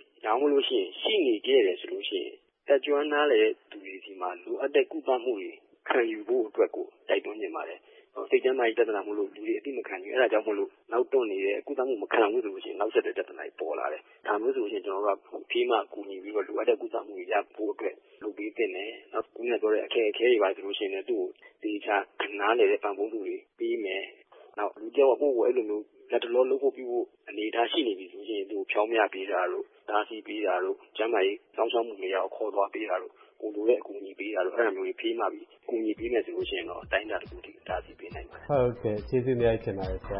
မို့လို့ရှိရင်ရှိနေခဲ့တယ်ဆိုလို့ရှိရင်တက်ကြွနားလေသူတွေဒီမှာလိုအပ်တဲ့ကုသမှုတွေခံယူဖို့အတွက်ကိုတိုက်တွန်းနေပါတယ်စိတ်ကျန်းမာရေးပြဿနာမို့လို့လူတွေအတိမခံဘူးအဲ့ဒါကြောင့်မို့လို့နောက်တွန့်နေတဲ့ကုသမှုမခံဘူးဆိုလို့ရှိရင်နောက်ဆက်တဲ့ပြဿနာတွေပေါ်လာတယ်ဒါမျိုးဆိုရင်ကျွန်တော်တို့ကဖေးမှကူညီပြီးတော့လိုအပ်တဲ့ကုသမှုတွေရဖို့အတွက်လုပ်ပေးတင်တယ်နောက်ခုနကပြောတဲ့အခက်အခဲတွေပါဆိုလို့ရှိရင်လည်းသူ့ကိုဒီချာနားလေတဲ့ပံ့ပိုးမှုတွေပေးမယ်နောက်လူကြောက်ကိုအဲ့လိုမျိုးလက်တလောလုပ်ဖို့ပြုဖို့အနေထားရှိနေပြီဆိုရင်သူ့ဖြောင်းမြပေးတာတို့ဒါစီပေးတာတို့ကျန်းမာရေးစောင့်ရှောက်မှုတွေရောက်ခေါ်သွားပေးတာတို့ကိုလိုတဲ့အကူအညီပေးတာတို့အဲ့လိုမျိုးတွေဖေးမှပြီးအကူအညီပေးမယ်ဆိုလို့ရှိရင်တော့အတိုင်းအတာတစ်ခုထိဒါစီပေးနိုင်ပါတယ်ဟုတ်ကဲ့ကျေးဇူးများတင်ပါတယ်ဆရာ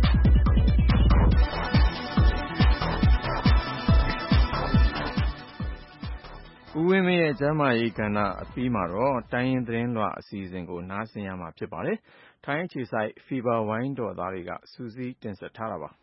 ဦးဝင်းမင်းရဲ့ကျမ်းမာရေးကဏ္ဍအပြီးမှာတော့တိုင်းရင်းသတင်းလွှာအစီအစဉ်ကိုနားဆင်ရမှာဖြစ်ပါတယ်။ထိုင်းအခြေစိုက် Fever ဝိုင်းတော်သားတွေကစူးစီးတင်ဆက်ထားတာပါ။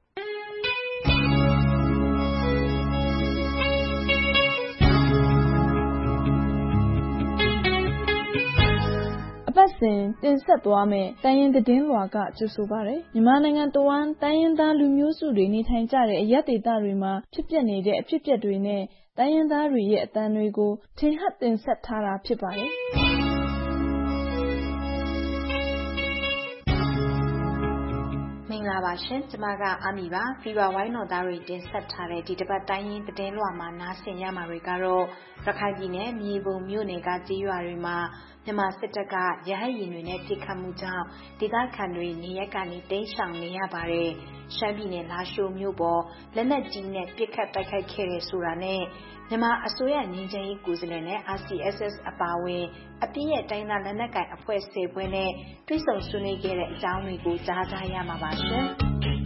အပတ်စဉ်တင်ဆက်သွားမယ့်တိုင်းရင်းသတင်းလွှာကကြိုဆိုပါရယ်မြန်မာနိုင်ငံတဝန်းတိုင်းရင်းသားလူမျိုးစုတွေနေထိုင်ကြတဲ့အရပ်ဒေသတွေမှာဖြစ်ပျက်နေတဲ့အဖြစ်အပျက်တွေနဲ့တိုင်းရင်းသားတွေရဲ့အသံတွေကိုထင်ဟပ်တင်ဆက်ထားတာဖြစ်ပါတယ်။မင်္ဂလာပါရှင်ကျမကအာမီပါဖီဗာဝိုင်းတော်သားတွေတင်ဆက်ထားတဲ့ဒီတစ်ပတ်တိုင်းရင်းသတင်းလွှာမှာနားဆင်ရမှာတွေကတော့ရခိုင်ပြည်နယ်မြေပုံမြို့နယ်ကကြေးရွာတွေမှာမြန်မာစစ်တပ်ကရဟတ်ယာဉ်တွေနဲ့ပစ်ခတ်မှုကြောင့်ဒေသခံတွေနေရပ်ကနေတိမ်းရှောင်နေရပါတယ်။ရှမ်းပြည်နယ်လာရှိုးမြို့ပေါ်လက်နက်ကြီးနဲ့ပစ်ခတ်တိုက်ခိုက်ခဲ့တဲ့ဆိုတာနဲ့မြန်မာအစိုးရငြိမ်းချမ်းရေးကိုယ်စားလှယ်နဲ့ RCSS အပါအဝင်အပြည့်ရဲ့တိုင်းသားလက်နက်ကိုင်အဖွဲ့10ဖွဲ့နဲ့တွဲဆုံဆွေးနွေးခဲ့တဲ့အကြောင်းတွေကိုကြားကြရမှာပါရှင်။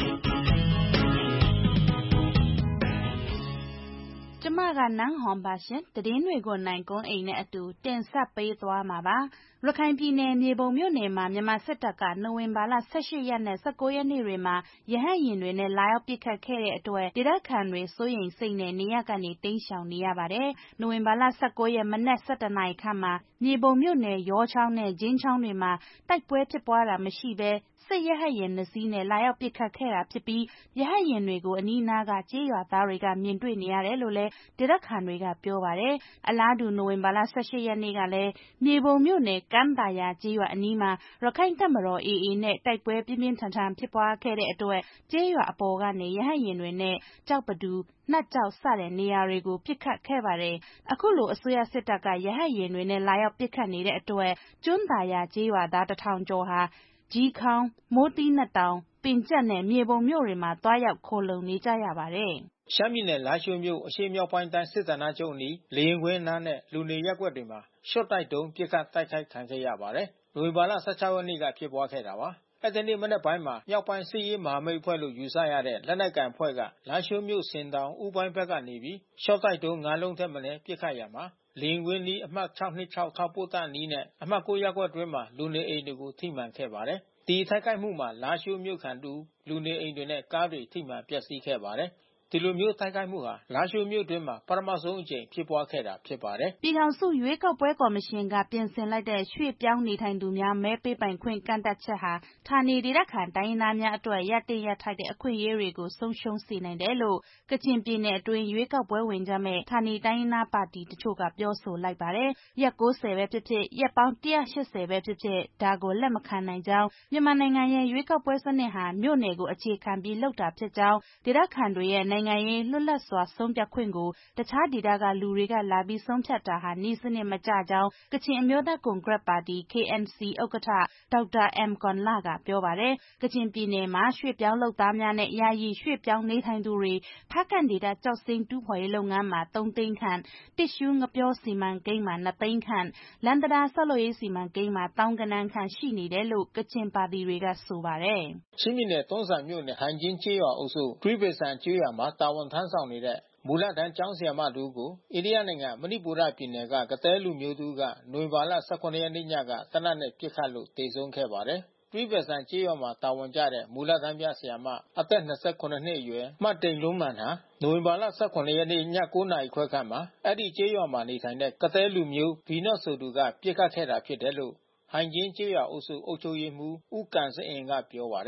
ကျမကနန်းဟွန်ပါရှင်သတင်းတွေကိုနိုင်ကုန်းအိမ်နဲ့အတူတင်ဆက်ပေးသွားမှာပါရခိုင်ပြည်နယ်မြေပုံမြို့နယ်မှာမြန်မာစစ်တပ်ကနိုဝင်ဘာလ18ရက်နဲ့19ရက်နေ့တွေမှာရဟတ်ယာဉ်တွေနဲ့လာရောက်ပစ်ခတ်ခဲ့တဲ့အတွက်ဒေသခံတွေစိုးရိမ်စိတ်နဲ့နေရပ်ကနေတိမ်းရှောင်နေရပါတယ်နိုဝင်ဘာလ19ရက်မနက်7:00နာရီခန့်မှာမြေပုံမြို့နယ်ရောချောင်းနဲ့ဂျင်းချောင်းတွေမှာတိုက်ပွဲဖြစ်ပွားတာမရှိဘဲစစ်ရဟတ်ယာဉ်2စီးနဲ့လာရောက်ပစ်ခတ်ခဲ့တာဖြစ်ပြီးရဟတ်ယာဉ်တွေကိုအနီးနားကကြေးရွာသားတွေကမြင်တွေ့နေရတယ်လို့လည်းဒေသခံတွေကပြောပါတယ်အလားတူနိုဝင်ဘာလ18ရက်နေ့ကလည်းမြေပုံမြို့နယ်ကမ်းသာယာကြေးရွာအနီးမှာရခိုင်တပ်မတော် AA နဲ့တိုက်ပွဲပြင်းပြင်းထန်ထန်ဖြစ်ပွားခဲ့တဲ့အတွက်ကြေးရွာအပေါ်ကနေရဟတ်ယာဉ်တွေနဲ့ကြောက်ပတူနှက်ကြောက်စတဲ့နေရာတွေကိုပစ်ခတ်ခဲ့ပါတယ်အခုလိုအစိုးရစစ်တပ်ကရဟတ်ယာဉ်တွေနဲ့လာရောက်ပစ်ခတ်နေတဲ့အတွက်ကျွန်းသာယာကြေးရွာသား1000ကျော်ဟာကြီးခေါင်းမိုးတီးနှက်တောင်ပင်ကျက်နဲ့မြေပုံမြို့တွေမှာတွားရောက်ခိုလုံနေကြရပါတယ်ရှမ်းပြည်နယ်လားရှိုးမြို့အရှေ့မြောက်ပိုင်းတိုင်းစစ်ဌာနချုပ်အနီးလေရင်ခွင်းနားနဲ့လူနေရပ်ကွက်တွေမှာရှော့တိုက်တုံးပစ်ခတ်တိုက်ခိုက်ခံခဲ့ရပါတယ်နိုဝင်ဘာလ16ရက်နေ့ကဖြစ်ပွားခဲ့တာပါအဲ့ဒီနေ့မနေ့ပိုင်းမှာမြောက်ပိုင်းစစ်ရေးမဟာမိတ်အဖွဲ့လို့ယူဆရတဲ့လက်နက်ကန်အဖွဲ့ကလားရှိုးမြို့စင်တောင်ဥပိုင်းဘက်ကနေပြီးရှော့တိုက်တုံး9လုံးထက်မနည်းပစ်ခတ်ရမှာလင်းကွင်းနီးအမှတ်626ထောက်ပို့တနီးနဲ့အမှတ်9ရပ်ကွက်တွင်းမှာလူနေအိမ်တွေကိုထိမှန်ခဲ့ပါတယ်ဒီထိုက်ခိုက်မှုမှာလားရှိုးမြို့ခံတူလူနေအိမ်တွေနဲ့ကားတွေထိမှန်ပျက်စီးခဲ့ပါတယ်ဒီလိုမျိုးတိုက်ခိုက်မှုဟာလားရှိုးမြို့တွင်းမှာပထမဆုံးအကြိမ်ဖြစ်ပွားခဲ့တာဖြစ်ပါတယ်။ပြည်ထောင်စုရွေးကောက်ပွဲကော်မရှင်ကပြင်ဆင်လိုက်တဲ့ရွှေ့ပြောင်းနေထိုင်သူများမဲပေးပိုင်ခွင့်ကန့်သတ်ချက်ဟာဌာနေဒေသခံတိုင်းရင်းသားများအတွက်ရတင်ရထိုက်တဲ့အခွင့်အရေးတွေကိုဆုံးရှုံးစေနိုင်တယ်လို့ကချင်ပြည်နယ်အတွင်းရွေးကောက်ပွဲဝင်ကြမဲ့ဌာနေတိုင်းရင်းသားပါတီတချို့ကပြောဆိုလိုက်ပါတယ်။ရက်90ပဲဖြစ်ဖြစ်ရက်ပေါင်း180ပဲဖြစ်ဖြစ်ဒါကိုလက်မခံနိုင်ကြောင်းမြန်မာနိုင်ငံရဲ့ရွေးကောက်ပွဲစနစ်ဟာမြို့နယ်ကိုအခြေခံပြီးလုပ်တာဖြစ်ကြောင်းဒေသခံတွေရဲ့နိုင်ငံရေးလွတ်လပ်စွာဆုံးဖြတ်ခွင့်ကိုတခြားဒေသကလူတွေကလာပြီးဆုံးဖြတ်တာဟာနှီးစနစ်မကျကြောင်းကချင်အမျိုးသားကွန်ဂရက်ပါတီ KNC ဥက္ကဋ္ဌဒေါက်တာ M ကွန်လကပြောပါတယ်။ကချင်ပြည်နယ်မှာရွှေ့ပြောင်းလုပ်သားများနဲ့ယာယီရွှေ့ပြောင်းနေထိုင်သူတွေဖားကန့်ဒေသကျောက်စိမ်းတူးဖော်ရေးလုပ်ငန်းမှာ3သိန်းခန့်တစ်ရှူးငပြောစီမံကိန်းမှာ2သိန်းခန့်လန်တရာဆောက်လုပ်ရေးစီမံကိန်းမှာတောင်းကနန်းခန့်ရှိနေတယ်လို့ကချင်ပါတီတွေကဆိုပါတယ်။ချင်းပြည်နယ်တွန်းဇံမြို့နယ်ဟန်ကျင်းကျေးရွာအုပ်စုတွိပေဆန်ကျေးရွာမှာတာဝန်ထမ်းဆောင်နေတဲ့မူလတန်းကျောင်းဆရာမတူကိုအိန္ဒိယနိုင်ငံမဏိပူရပြည်နယ်ကကသဲလူမျိုးသူကနိုဝင်ဘာလ18ရက်နေ့ညကတနတ်နဲ့ပစ်ခတ်လို့တေဆုံးခဲ့ပါတယ်။တွိပေဆန်ကျေးရွာမှာတာဝန်ကျတဲ့မူလတန်းပြဆရာမအသက်28နှစ်အရွယ်မှတ်တိန်လုံးမှန်ဟာနိုဝင်ဘာလ18ရက်နေ့ည9နာရီခွဲခန့်မှာအဲ့ဒီကျေးရွာမှာနေထိုင်တဲ့ကသဲလူမျိုးဘီနော့ဆိုသူကပစ်ခတ်ခဲ့တာဖြစ်တယ်လို့ဟန်ကျင်းကျေးရွာအုပ်စုအုပ်ချုပ်ရေးမှူးဦးကန်စအင်ကပြောပါတယ်။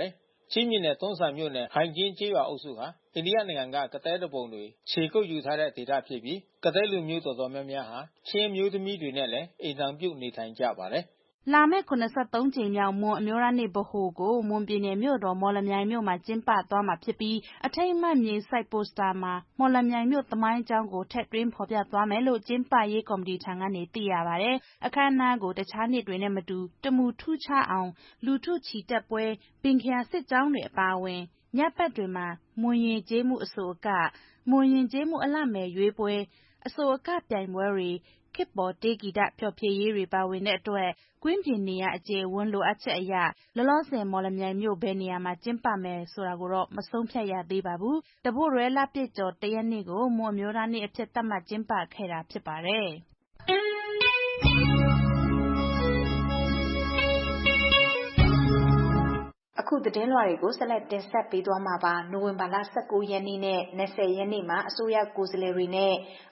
ချင်းပြည်နယ်တွန်းဇံမြို့နယ်ဟိုင်ကျင်းကျေးရွာအုပ်စုဟာအိန္ဒိယနိုင်ငံကကသည်းတပုံတွေခြေကုပ်ယူထားတဲ့ဒေသဖြစ်ပြီးကသည်းလူမျိုးတော်တော်များများဟာချင်းမျိုးသမီးတွေနဲ့လည်းအိမ်ထောင်ပြုနေထိုင်ကြပါတယ်လာမယ့်73ကြိမ်မြောက်မွန်အမျိုးသားနေ့ဗဟိုကိုမွန်ပြည်နယ်မြို့တော်မော်လမြိုင်မြို့မှာကျင်းပသွားမှာဖြစ်ပြီးအထိမ်းအမှတ်မြေစိုက်ပိုစတာမှာမော်လမြိုင်မြို့သမိုင်းကြောင်းကိုထည့်သွင်းဖော်ပြသွားမယ်လို့ကျင်းပရေးကော်မတီထံကနေသိရပါတယ်။အခမ်းအနားကိုတခြားနေ့တွေနဲ့မတူတမူထူးခြားအောင်လူထုချီတက်ပွဲပင်ခရာစစ်ကြောင်းတွေအပါအဝင်ညဘက်တွေမှာမွန်ရင်ကျေးမှုအဆိုအကမွန်ရင်ကျေးမှုအလှမယ်ရွေးပွဲအဆိုအကပြိုင်ပွဲတွေခေတ်ပေါ်တေးဂီတဖျော်ဖြေရေးတွေပါဝင်တဲ့အတွက်ကွင်းပြင်နေရအကျေအဝန်းလိုအပ်ချက်အရလောလောဆယ်မော်လမြိုင်မြို့ဘယ်နေရာမှာကျင်းပမယ်ဆိုတာကိုတော့မဆုံးဖြတ်ရသေးပါဘူး။တဘို့ရဲလပြည့်ကျော်တရက်နေ့ကိုမွန်အမျိုးသားနေ့အဖြစ်သတ်မှတ်ကျင်းပခဲ့တာဖြစ်ပါတယ်။အခုသတင်းလွှာတွေကိုဆက်လက်တင်ဆက်ပေးသွားမှာပါ။နိုဝင်ဘာလ19ရက်နေ့နဲ့20ရက်နေ့မှာအစိုးရကိုယ်စားလှယ်တွေနဲ့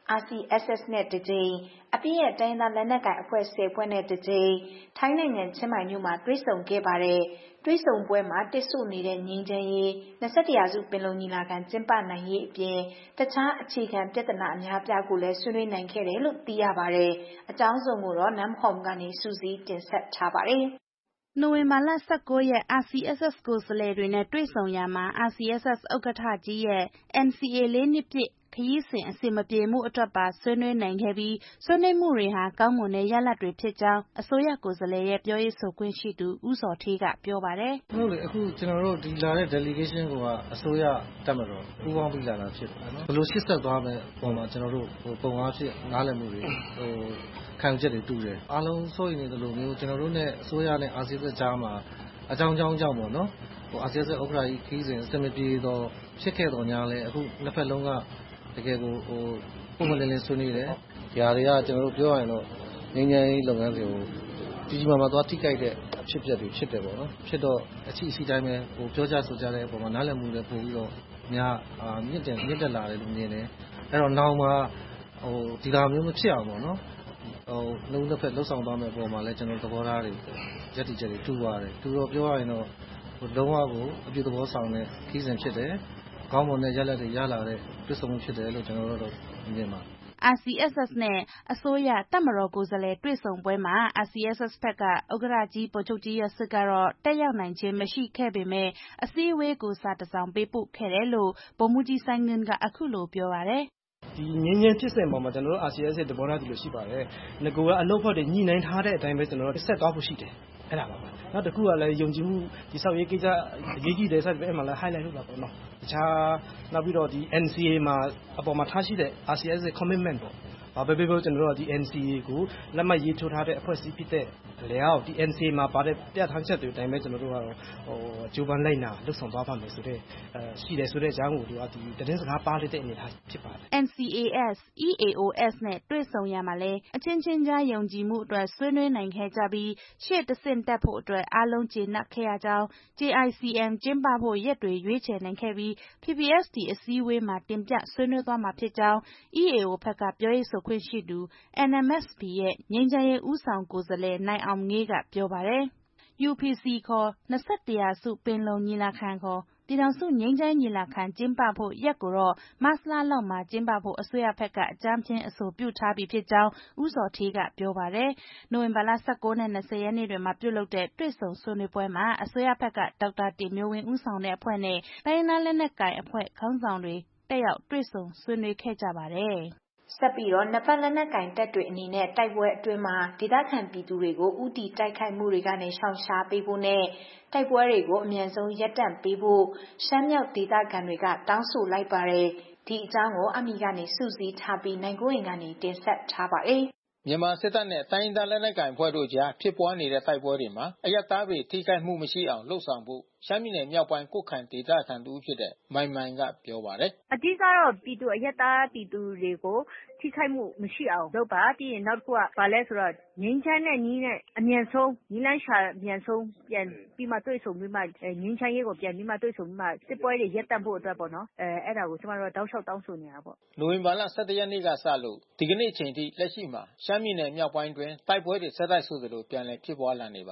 RCSS နဲ့တကြိမ်အပြည့်ရဲ့တိုင်းသားလက်နက်ကိုင်အဖွဲ့10ဖွဲ့နဲ့တကြိမ်ထိုင်းနိုင်ငံချင်းမိုင်မြို့မှာတွေ့ဆုံခဲ့ပါတယ်။တွေ့ဆုံပွဲမှာတစ်ဆို့နေတဲ့ငြိမ်းချမ်းရေး21ရာစုပင်လုံညီလာခံကျင်းပနိုင်ရေးအပြင်တခြားအခြေခံပြဿနာအများပြားကိုလည်းဆွေးနွေးနိုင်ခဲ့တယ်လို့သိရပါတယ်။အကြောင်းစုံကိုတော့နမ်ဟ ோம் ကနေစူးစီးတင်ဆက်ထားပါတယ်။နိုဝင်ဘာလ19ရက် RCSS ကိုယ်စားလှယ်တွေနဲ့တွေ့ဆုံရာမှာ RCSS ဥက္ကဋ္ဌကြီးရဲ့ NCA 4နှစ်ပြည့်ခရီးစဉ်အဆင်မပြေမှုအတွက်ပါဆွေးနွေးနိုင်ခဲ့ပြီးဆွေးနွေးမှုတွေဟာကောင်းမွန်တဲ့ရလဒ်တွေဖြစ်ကြောင်းအစိုးရကိုယ်စားလှယ်ရဲ့ပြောရေးဆိုခွင့်ရှိသူဦးစောဌေးကပြောပါတယ်။ဟုတ်လေအခုကျွန်တော်တို့ဒီလာတဲ့ delegation ကအစိုးရတက်မတော်ပူးပေါင်းပြီးလာတာဖြစ်တယ်နော်။ဘယ်လိုရှေ့ဆက်သွားမယ်ပုံမှာကျွန်တော်တို့ပုံအားဖြင့်နားလည်မှုတွေခံချက်တွေတူတယ်အားလုံးစိုးရိမ်နေတယ်လို့မျိုးကျွန်တော်တို့နဲ့အစိုးရနဲ့ RCSS ကြားမှာအကြောင်းကြောင့်ပေါ့နော်RCSS ဥက္ကဋ္ဌကြီးခီးစဉ်အစမပြေတော့ဖြစ်ခဲ့တော့ညာလဲအခုနှစ်ဖက်လုံးကတကယ်ကိုပုံမှန်လင်းလင်းဆွေးနွေးတယ်ဒီဟာတွေကကျွန်တော်တို့ပြောရရင်တော့ငြိမ်းချမ်းရေးလုပ်ငန်းတွေကိုကြီးမားသွားထိကြိုက်တဲ့အဖြစ်အပျက်တွေဖြစ်တယ်ပေါ့နော်ဖြစ်တော့အချီတိုင်းပဲပြောကြဆိုကြတဲ့အပေါ်မှာနားလည်မှုတွေပို့ပြီးတော့များမြင့်တက်လာတယ်လို့မြင်တယ်အဲ့တော့နောက်မှာဒီလိုမျိုးမဖြစ်အောင်ပေါ့နော်လုံးတစ်ဖက်လှုပ်ဆောင်သွားမယ့်ပုံမှာလည်းကျွန်တော်သဘောထားတွေရက်တီချက်တွေတူပါတယ်တူတော့ပြောရရင်တော့လုံးဝကိုအပြုသဘောဆောင်တဲ့ခီးစဉ်ဖြစ်တယ်ကောင်းမွန်တဲ့ရလဒ်တွေရလာတဲ့ပြည်စုံမှုဖြစ်တယ်လို့ကျွန်တော်တို့မြင်ပါတယ် RCSS နဲ့အစိုးရတပ်မတော်ကိုယ်စားလှယ်တွေ့ဆုံပွဲမှာ RCSS ဘက်ကဥက္ကဋ္ဌကြီးဗိုလ်ချုပ်ကြီးရစစ်ကတော့တက်ရောက်နိုင်ခြင်းမရှိခဲ့ပေမဲ့အစည်းအဝေးကိုစာတစ်စောင်ပေးပို့ခဲ့တယ်လို့ဗိုလ်မှူးကြီးစိုင်းငင်းကအခုလိုပြောပါတယ်ဒီငင်းချင်းဖြစ်စဉ်ပေါ်မှာကျွန်တော်တို့ RCSS ရဲ့သဘောထားဒီလိုရှိပါတယ်။ငကိုကအလုပ်ဖွဲ့တွေညှိနှိုင်းထားတဲ့အတိုင်းပဲကျွန်တော်တို့ဆက်သွားဖို့ရှိတယ်။အဲ့ဒါပါပဲ။နောက်တစ်ခုကလည်းယုံကြည်မှုဒီဆောက်ရေးကိစ္စအရေးကြီးတယ်ဆိုတဲ့အဲ့မှာလည်း highlight လုပ်တာပေါ့နော်။တခြားနောက်ပြီးတော့ဒီ NCA မှာအပေါ်မှာထားရှိတဲ့ RCSS ရဲ့ commitment ပေါ့။ဘာပဲပြောကျွန်တော်တို့ကဒီ NCA ကိုလက်မှတ်ရေးထိုးထားတဲ့အဖွဲ့အစည်းဖြစ်တဲ့လေအောက်ဒီ NCA မှာပါတဲ့ပြဋ္ဌာန်းချက်တွေအတိုင်းပဲကျွန်တော်တို့ကတော့ဂျိုးပန်းလိုက်နာလှုပ်ဆောင်သွားပါမယ်ဆိုတဲ့ရှိတယ်ဆိုတဲ့အကြောင်းကိုဒီသတင်းစကားပါလိုက်တဲ့အနေထားဖြစ်ပါတယ် NCAS EAOS နဲ့တွေ့ဆုံရမှာလဲအချင်းချင်းကြားယုံကြည်မှုအတွက်ဆွေးနွေးနိုင်ခဲ့ကြပြီးရှေ့တဆင့်တက်ဖို့အတွက်အားလုံးကျေနပ်ခဲ့ရကြောင်း JICM ကျင်းပဖို့ရက်တွေရွေးချယ်နိုင်ခဲ့ပြီး PPST အစည်းအဝေးမှာတင်ပြဆွေးနွေးသွားမှာဖြစ်ကြောင်း EAO ဘက်ကပြောရေးဆိုခွင့်ရှိသူ NMSP ရဲ့ငြိမ်းချမ်းရေးဦးဆောင်ကိုယ်စားလှယ်နိုင်အောင်ငေးကပြောပါတယ်။ UPC ခေါ်21ရာစုပင်လုံညီလာခံခေါ်ပြည်ထောင်စုငြိမ်းချမ်းညီလာခံကျင်းပဖို့ရက်ကိုတော့မတ်လလောက်မှာကျင်းပဖို့အစိုးရဘက်ကအကြမ်းဖျင်းအဆိုပြုထားပြီးဖြစ်ကြောင်းဦးစောဌေးကပြောပါတယ်။နိုဝင်ဘာလ19နဲ့20ရက်နေ့တွေမှာပြုလုပ်တဲ့တွေ့ဆုံဆွေးနွေးပွဲမှာအစိုးရဘက်ကဒေါက်တာတင်မျိုးဝင်းဦးဆောင်တဲ့အဖွဲ့နဲ့တိုင်းရင်းသားလက်နက်ကိုင်အဖွဲ့ခေါင်းဆောင်တွေတက်ရောက်တွေ့ဆုံဆွေးနွေးခဲ့ကြပါတယ်။ဆက်ပြီးတော့နှစ်ဖက်လက်နက်ကင်တပ်တွေအနေနဲ့တိုက်ပွဲအတွင်းမှာဒေသခံပြည်သူတွေကိုဥတီတိုက်ခိုက်မှုတွေကနေရှောင်ရှားပေးဖို့နဲ့တိုက်ပွဲတွေကိုအမြန်ဆုံးရပ်တန့်ပေးဖို့ရှမ်းမြောက်ဒေသခံတွေကတောင်းဆိုလိုက်ပါတယ်။ဒီအကြောင်းကိုအမီကနေစုစည်းထားပြီးနိုင်ကိုရင်ကနေတင်ဆက်ထားပါတယ်။မြန်မာစစ်တပ်နဲ့တိုင်းရင်းသားလက်နက်ကိုင်အဖွဲ့တို့ကြားဖြစ်ပွားနေတဲ့တိုက်ပွဲတွေမှာအရပ်သားတွေထိခိုက်မှုမရှိအောင်လှုံ့ဆော်ဖို့ရှမ်းပြည်နယ်မြောက်ပိုင်းကွတ်ခိုင်ဒေသခံတူဖြစ်တဲ့မိုင်ကပြောပါတယ်။အဓိကတော့ပြည်သူအရပ်သားပြည်သူတွေကိုထိခိုက်မှုမရှိအောင်လုပ်ပါပြီးရင်နောက်တစ်ခုကဘာလဲဆိုတော့ငြိမ်းချမ်းတဲ့နည်းနဲ့အမြန်ဆုံးနီလန်းရှာအမြန်ဆုံးပြန်ပြီးမှတွေ့ဆုံပြီးမှငြိမ်းချမ်းရေးကိုပြန်ပြီးမှတွေ့ဆုံပြီးမှစစ်ပွဲတွေရပ်တန့်ဖို့အတွက်ပေါ့နော်အဲ့ဒါကိုကျွန်တော်တို့တောက်လျှောက်တောင်းဆိုနေတာပေါ့နိုဝင်ဘာလ17ရက်နေ့ကစလို့ဒီကနေ့အချိန်ထိလက်ရှိမှာရှမ်းပြည်နယ်မြောက်ပိုင်းတွင်တိုက်ပွဲတွေဆက်တိုက်ဆိုသလိုပြန်လည်ဖြစ်ပွားလာနေပါတယ်။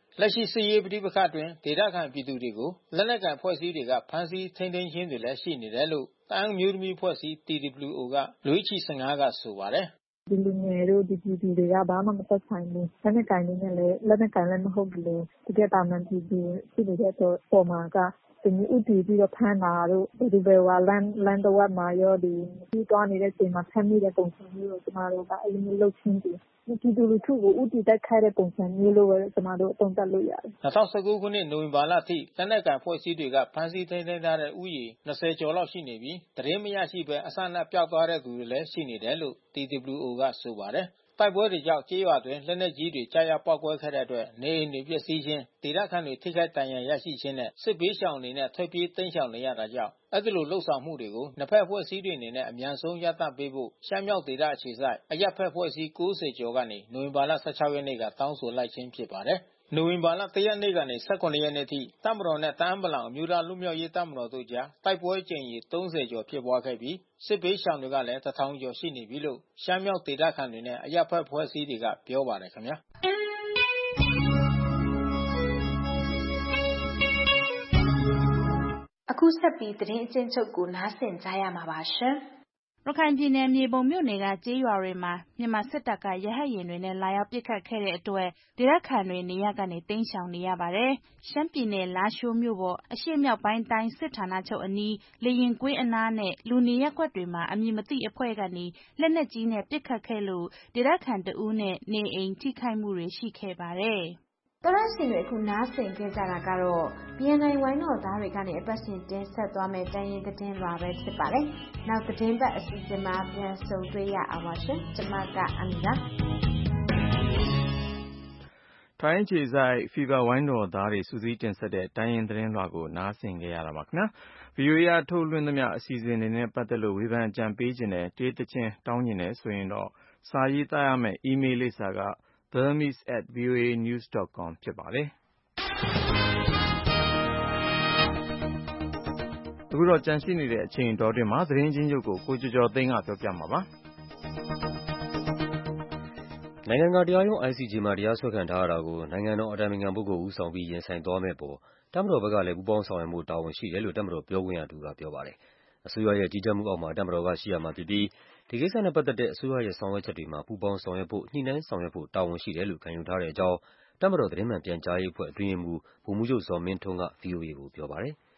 လက်ရှိစစ်ရေးပဋိပက္ခတွင်ဒေသခံပြည်သူတွေကိုလက်နက်ကိုင်ဖွဲ့စည်းတွေကဖမ်းဆီးထိန်းသိမ်းခြင်းတွေလည်းရှိနေတယ်လို့တအန်းမျိုးသမီးဖွဲ့စည်း TWO ကလွေးချီ15ကဆိုပါတယ်ဒီလူငယ်တို့ဒီပြည်သူတွေကဘာမှမသက်ဆိုင်ဘူးလက်နက်ကိုင်နေနဲ့လည်းလက်နက်ကိုင်လည်းမဟုတ်ဘူးလေတကယ်တာမှန်ပြည်သူရှိနေတဲ့ပေါ်မှာကဒီဥတီပြီးတော့ဖမ်းတာတို့ဒီဘယ်ဝါလန်တော့မှာရောဒီသွားနေတဲ့ချိန်မှာဖမ်းမိတဲ့ပုံစံမျိုးကိုကျမတို့ကအဲ့လိုမျိုးလှုပ်ချင်းပြီးပြည်သူလူထုကိုဥတီတိုက်ခိုက်တဲ့ပုံစံမျိုးလိုပဲကျမတို့အသုံးသပ်လို့ရတယ် 2019ခုနှစ်နိုဝင်ဘာလအထိလက်နက်ကိုင်ဖွဲ့စည်းတွေကဖမ်းဆီးထိန်းသိမ်းထားတဲ့ဥယျာဉ်20ကျော်လောက်ရှိနေပြီးသတင်းမရရှိဘဲအစအနပျောက်သွားတဲ့သူတွေလည်းရှိနေတယ်လို့ TWO ကဆိုပါတယ်တိုက်ပွဲတွေကြောင့်ကြေးရွာတွင်လက်နက်ကြီးတွေကြားရောက်ပောက်ကွဲခဲ့တဲ့အတွက်နေအိမ်တွေပျက်စီးခြင်းဒေသခံတွေထိခိုက်ဒဏ်ရာရရှိခြင်းနဲ့စစ်ဘေးရှောင်အနေနဲ့ထွက်ပြေးတိမ်းရှောင်နေရတာကြောင့်အဲ့ဒီလိုလှုပ်ဆောင်မှုတွေကိုနှစ်ဖက်ဖွဲ့စည်းတွေအနေနဲ့အမြန်ဆုံးရပ်တန့်ပေးဖို့ရှမ်းမြောက်ဒေသအခြေစိုက်အရပ်ဖက်ဖွဲ့စည်း90ကျော်ကနေနိုဝင်ဘာလ16ရက်နေ့ကတောင်းဆိုလိုက်ခြင်းဖြစ်ပါတယ်နိုဝင်ဘာလ1ရက်နေ့ကနေ18ရက်နေ့ထိတပ်မတော်နဲ့တအန်းပလောင်အမျိုးသားလူမျိုးရေးတပ်မတော်တို့ကြားတိုက်ပွဲကြိမ်ရေ30ကျော်ဖြစ်ပွားခဲ့ပြီးစစ်ဘေးရှောင်တွေကလည်း1000ကျော်ရှိနေပြီလို့ရှမ်းမြောက်ဒေသခံတွေနဲ့အရပ်ဖက်ဖွဲ့စည်းတွေကပြောပါတယ်ခင်ဗျာအခုဆက်ပြီးသတင်းအကျဉ်းချုပ်ကိုနားဆင်ကြရမှာပါရှင်ရခိုင်ပြည်နယ်မြေပုံမြို့နယ်ကကျေးရွာတွေမှာမြန်မာစစ်တပ်ကရဟတ်ယာဉ်တွေနဲ့လာရောက်ပစ်ခတ်ခဲ့တဲ့အတွက်ဒေသခံတွေနေရပ်ကနေတိမ်းရှောင်နေရပါတယ်။ရှမ်းပြည်နယ်လားရှိုးမြို့ပေါ်အရှေ့မြောက်ပိုင်းတိုင်းစစ်ဌာနချုပ်အနီးလေရင်ကွင်းအနားနဲ့လူနေရပ်ကွက်တွေမှာအမည်မသိအဖွဲ့ကနေလက်နက်ကြီးနဲ့ပစ်ခတ်ခဲ့လို့ဒေသခံတဦးနဲ့နေအိမ်ထိခိုက်မှုတွေရှိခဲ့ပါတယ်။တော်ရရှင်တွေအခုနားဆင်ခဲ့ကြတာကတော့ BNI ဝိုင်းတော်သားတွေကနေအပတ်စဉ်တင်ဆက်သွားမယ့်တိုင်းရင်းသတင်းလွှာပဲဖြစ်ပါတယ်။နောက်သတင်းပတ်အစီအစဉ်မှာပြန်ဆုံတွေ့ရအောင်ပါရှင်။ကျွန်မကအမီပါ။ထိုင်းခြေဆိုင် Fever ဝိုင်းတော်သားတွေစူးစီးတင်ဆက်တဲ့တိုင်းရင်းသတင်းလွှာကိုနားဆင်ခဲ့ရတာပါခင်ဗျာ။ VOA ကထုတ်လွှင့်သမျှအစီအစဉ်တွေနဲ့ပတ်သက်လို့ဝေဖန်အကြံပေးခြင်းနဲ့တေးသချင်းတောင်းခြင်းနဲ့ဆိုရင်တော့စာရေးသားရမယ့် email လိပ်စာကburmese@voanews.com ဖြစ်ပါတယ်။အခုတော့ကြန့်ရှိနေတဲ့အချိန်တော်တွင်မှာသတင်းချင်းချုပ်ကိုကိုကျော်ကျော်သိန်းကပြောပြမှာပါ။နိုင်ငံကတရားရုံး ICJ မှာတရားစွဲခံထားရတာကိုနိုင်ငံတော်အတိုင်ပင်ခံပုဂ္ဂိုလ်ဦးဆောင်ပြီးရင်ဆိုင်သွားမယ့်ပေါ်တပ်မတော်ဘက်ကလည်းပူးပေါင်းဆောင်ရွက်မှုတာဝန်ရှိတယ်လို့တပ်မတော်ပြောခွင့်ရသူကပြောပါတယ်။အစိုးရရဲ့ကြီးကြပ်မှုအောက်မှာတပ်မတော်ကရှိရမှာဖြစ်ပြီးဒီကိစ္စနဲ့ပတ်သက်တဲ့အစိုးရရဲ့ဆောင်ရွက်ချက်တွေမှာပူးပေါင်းဆောင်ရွက်ဖို့ညှိနှိုင်းဆောင်ရွက်ဖို့တာဝန်ရှိတယ်လို့ခံယူထားတဲ့အကြောင်းတပ်မတော်သတင်းမှန်ပြန်ကြားရေးအဖွဲ့အတွင်းရေးမှူးဗိုလ်မှူးချုပ်ဇော်မင်းထွန်းက VOA ကိုပြောပါတယ်။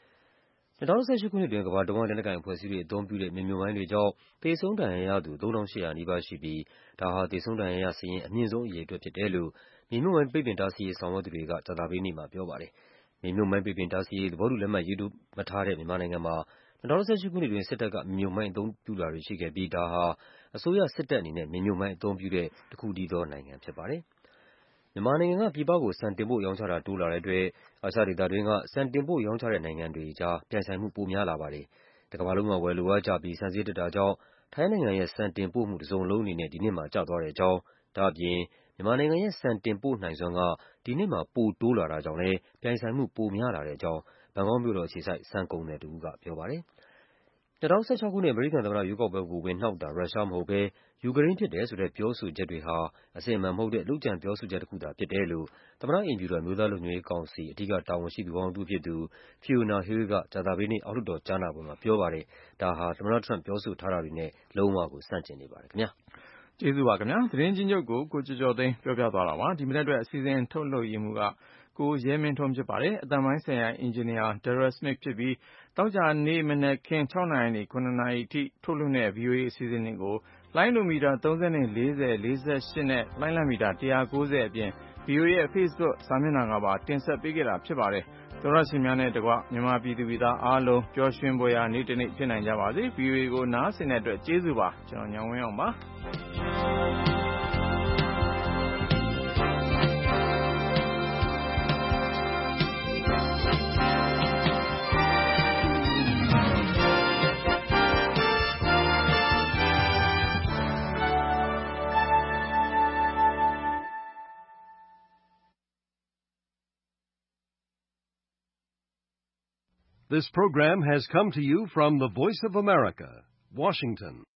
2018ခုနှစ်တွင်ကမ္ဘာတဝန်းလက်နက်ကိုင်အဖွဲ့အစည်းတွေအသုံးပြုတဲ့မြေမြုပ်မိုင်းတွေကြောင့်သေဆုံးဒဏ်ရာရသူ 3800 နီးပါးရှိပြီးဒါဟာသေဆုံးဒဏ်ရာရစာရင်းအမြင့်ဆုံးအရေအတွက်ဖြစ်တယ်လို့မြေမြုပ်မိုင်းပိတ်ပင်တားဆီးရေးဆောင်ရွက်သူတွေကကြာသပတေးနေ့မှာပြောပါတယ်။မြေမြုပ်မိုင်းပိတ်ပင်တားဆီးရေးသဘောတူလက်မှတ်ရေးထိုးမထားတဲ့မြန်မာနိုင်ငံမှာ2018ခုနှစ်တွင်စစ်တပ်ကမြေမြုပ်မိုင်းအသုံးပြုတာတွေရှိခဲ့ပြီးဒါဟာအစိုးရစစ်တပ်အနေနဲ့မြေမြုပ်မိုင်းအသုံးပြုတဲ့တခုတည်းသောနိုင်ငံဖြစ်ပါတယ်။မြန်မာနိုင်ငံကပြည်ပကိုဆန်တင်ပို့ရောင်းချတာတိုးလာတဲ့အတွက်အာရှဒေသတွင်းကဆန်တင်ပို့ရောင်းချတဲ့နိုင်ငံတွေကြားပြိုင်ဆိုင်မှုပိုများလာပါတယ်။တကမ္ဘာလုံးမှာဝယ်လိုအားကျပြီးဆန်ဈေးတက်တာကြောင့်ထိုင်းနိုင်ငံရဲ့ဆန်တင်ပို့မှုတစုံလုံးအနေနဲ့ဒီနှစ်မှာကျသွားတဲ့အကြောင်းဒါ့အပြင်မြန်မာနိုင်ငံရဲ့ဆန်တင်ပို့နိုင်စွမ်းကဒီနှစ်မှာပိုတိုးလာတာကြောင့်လည်းပြိုင်ဆိုင်မှုပိုများလာတဲ့အကြောင်းဘန်ကောက်မြို့တော်အခြေစိုက်ဆန်ကုန်သည်တဦးကပြောပါတယ်။2016ခုနှစ်အမေရိကန်သမ္မတရွေးကောက်ပွဲကိုဝင်နှောက်တာရုရှားမဟုတ်ဘဲယူကရိန်းဖြစ်တယ်ဆိုတဲ့ပြောဆိုချက်တွေဟာအစစ်အမှန်မဟုတ်တဲ့လုပ်ကြံပြောဆိုချက်တခုသာဖြစ်တယ်လို့သမ္မတအိမ်ဖြူတော်မျိုးသားလုံခြုံရေးကောင်စီအဓိကတာဝန်ရှိသူဟောင်းတဦးဖြစ်သူ Fiona Hill ကကြာသပတေးနေ့အောက်လွှတ်တော်ကြားနာပွဲမှာပြောပါတယ်။ဒါဟာသမ္မတထရမ့်ပြောဆိုထားတာတွေနဲ့လုံးဝကိုဆန့်ကျင်နေပါတယ်ခင်ဗျာ။ကျေးဇူးပါခင်ဗျာ။သတင်းချင်းချုပ်ကိုကိုကျော်ကျော်သိန်းပြောပြသွားတာပါ။ဒီမနက်အတွက်အစီအစဉ်ထုတ်လုပ်ရမှုကကိုရဲမင်းထွန်းဖြစ်ပါတယ်။အသံပိုင်းဆိုင်ရာအင်ဂျင်နီယာ Daryl Smith ဖြစ်ပြီးတောက်ကြနေ့မနက်ခင်း6နာရီနေ9နာရီထိထုတ်လွှင့်တဲ့ VOA အစီအစဉ်တွေကိုလိုင်းလိုမီတာ30နဲ့40 48နဲ့လိုင်းလမီတာ190အပြင် VOA ရဲ့ Facebook စာမျက်နှာကပါတင်ဆက်ပေးခဲ့တာဖြစ်ပါတယ်။သောရရှင်များနဲ့တကွမြန်မာပြည်သူပြည်သားအားလုံးပျော်ရွှင်ဖွယ်ရာနေ့တစ်နေ့ဖြစ်နိုင်ကြပါစေ။ VOA ကိုနားဆင်တဲ့အတွက်ကျေးဇူးပါ။ကျွန်တော်ညောင်ဝင်းအောင်ပါ။ This program has come to you from the Voice of America, Washington.